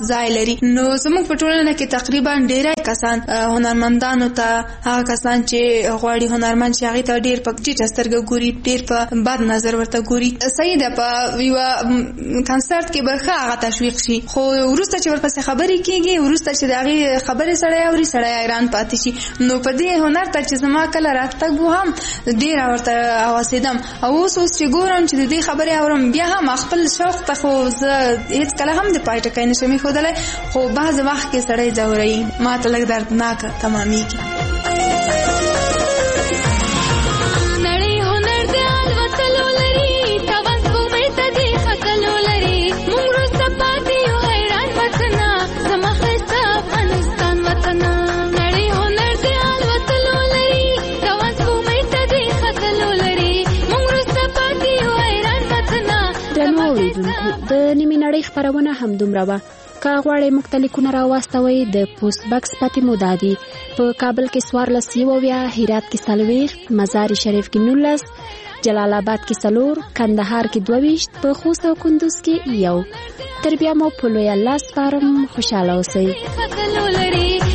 ځای لري. نو زموږ په ټولنه کې تقریبا ډیری کسان هنرمندانو ته هغه کسان چې غواړي هنرمند شي هغې ته ډېر په ټیټه سترګه ګوري، ډېر په بد نظر ورته ګوري. صحیح ده، په یوه کنسرت کې به ښه هغه تشویق شي، خو وروسته چې ورپسې خبرې کېږي، وروسته چې د هغې خبرې سړی اوري، سړی حیران پاتې شي. نو په دې هنر ته چې زما کله راتګ و هم ډېره ورته هوسېدم، او اوس اوس چې ګورم چې د دې خبرې اورم، بیا هم خپل شوق ته خو زه هېڅ کله هم د پای ټکی نشم ایښودلی، خو بعض وخت کې سړی ځوروي، ما ته لږ دردناکه تمامېږي. د نیمې نړۍ خپرونه همدومره وه. که غواړئ موږ ته لیکونه راواستوئ، د پوسټ بکس پتې مو دا دي: په کابل کې څوارلس یو اویا، هرات کې څلوېښت، مزار شریف کې نولس، جلال آباد کې څلور، کندهار کې دوه ویشت، په خوست او کندوز کې یو. تر بیا مو په لوی الله سپارم، خوشحاله اوسئ.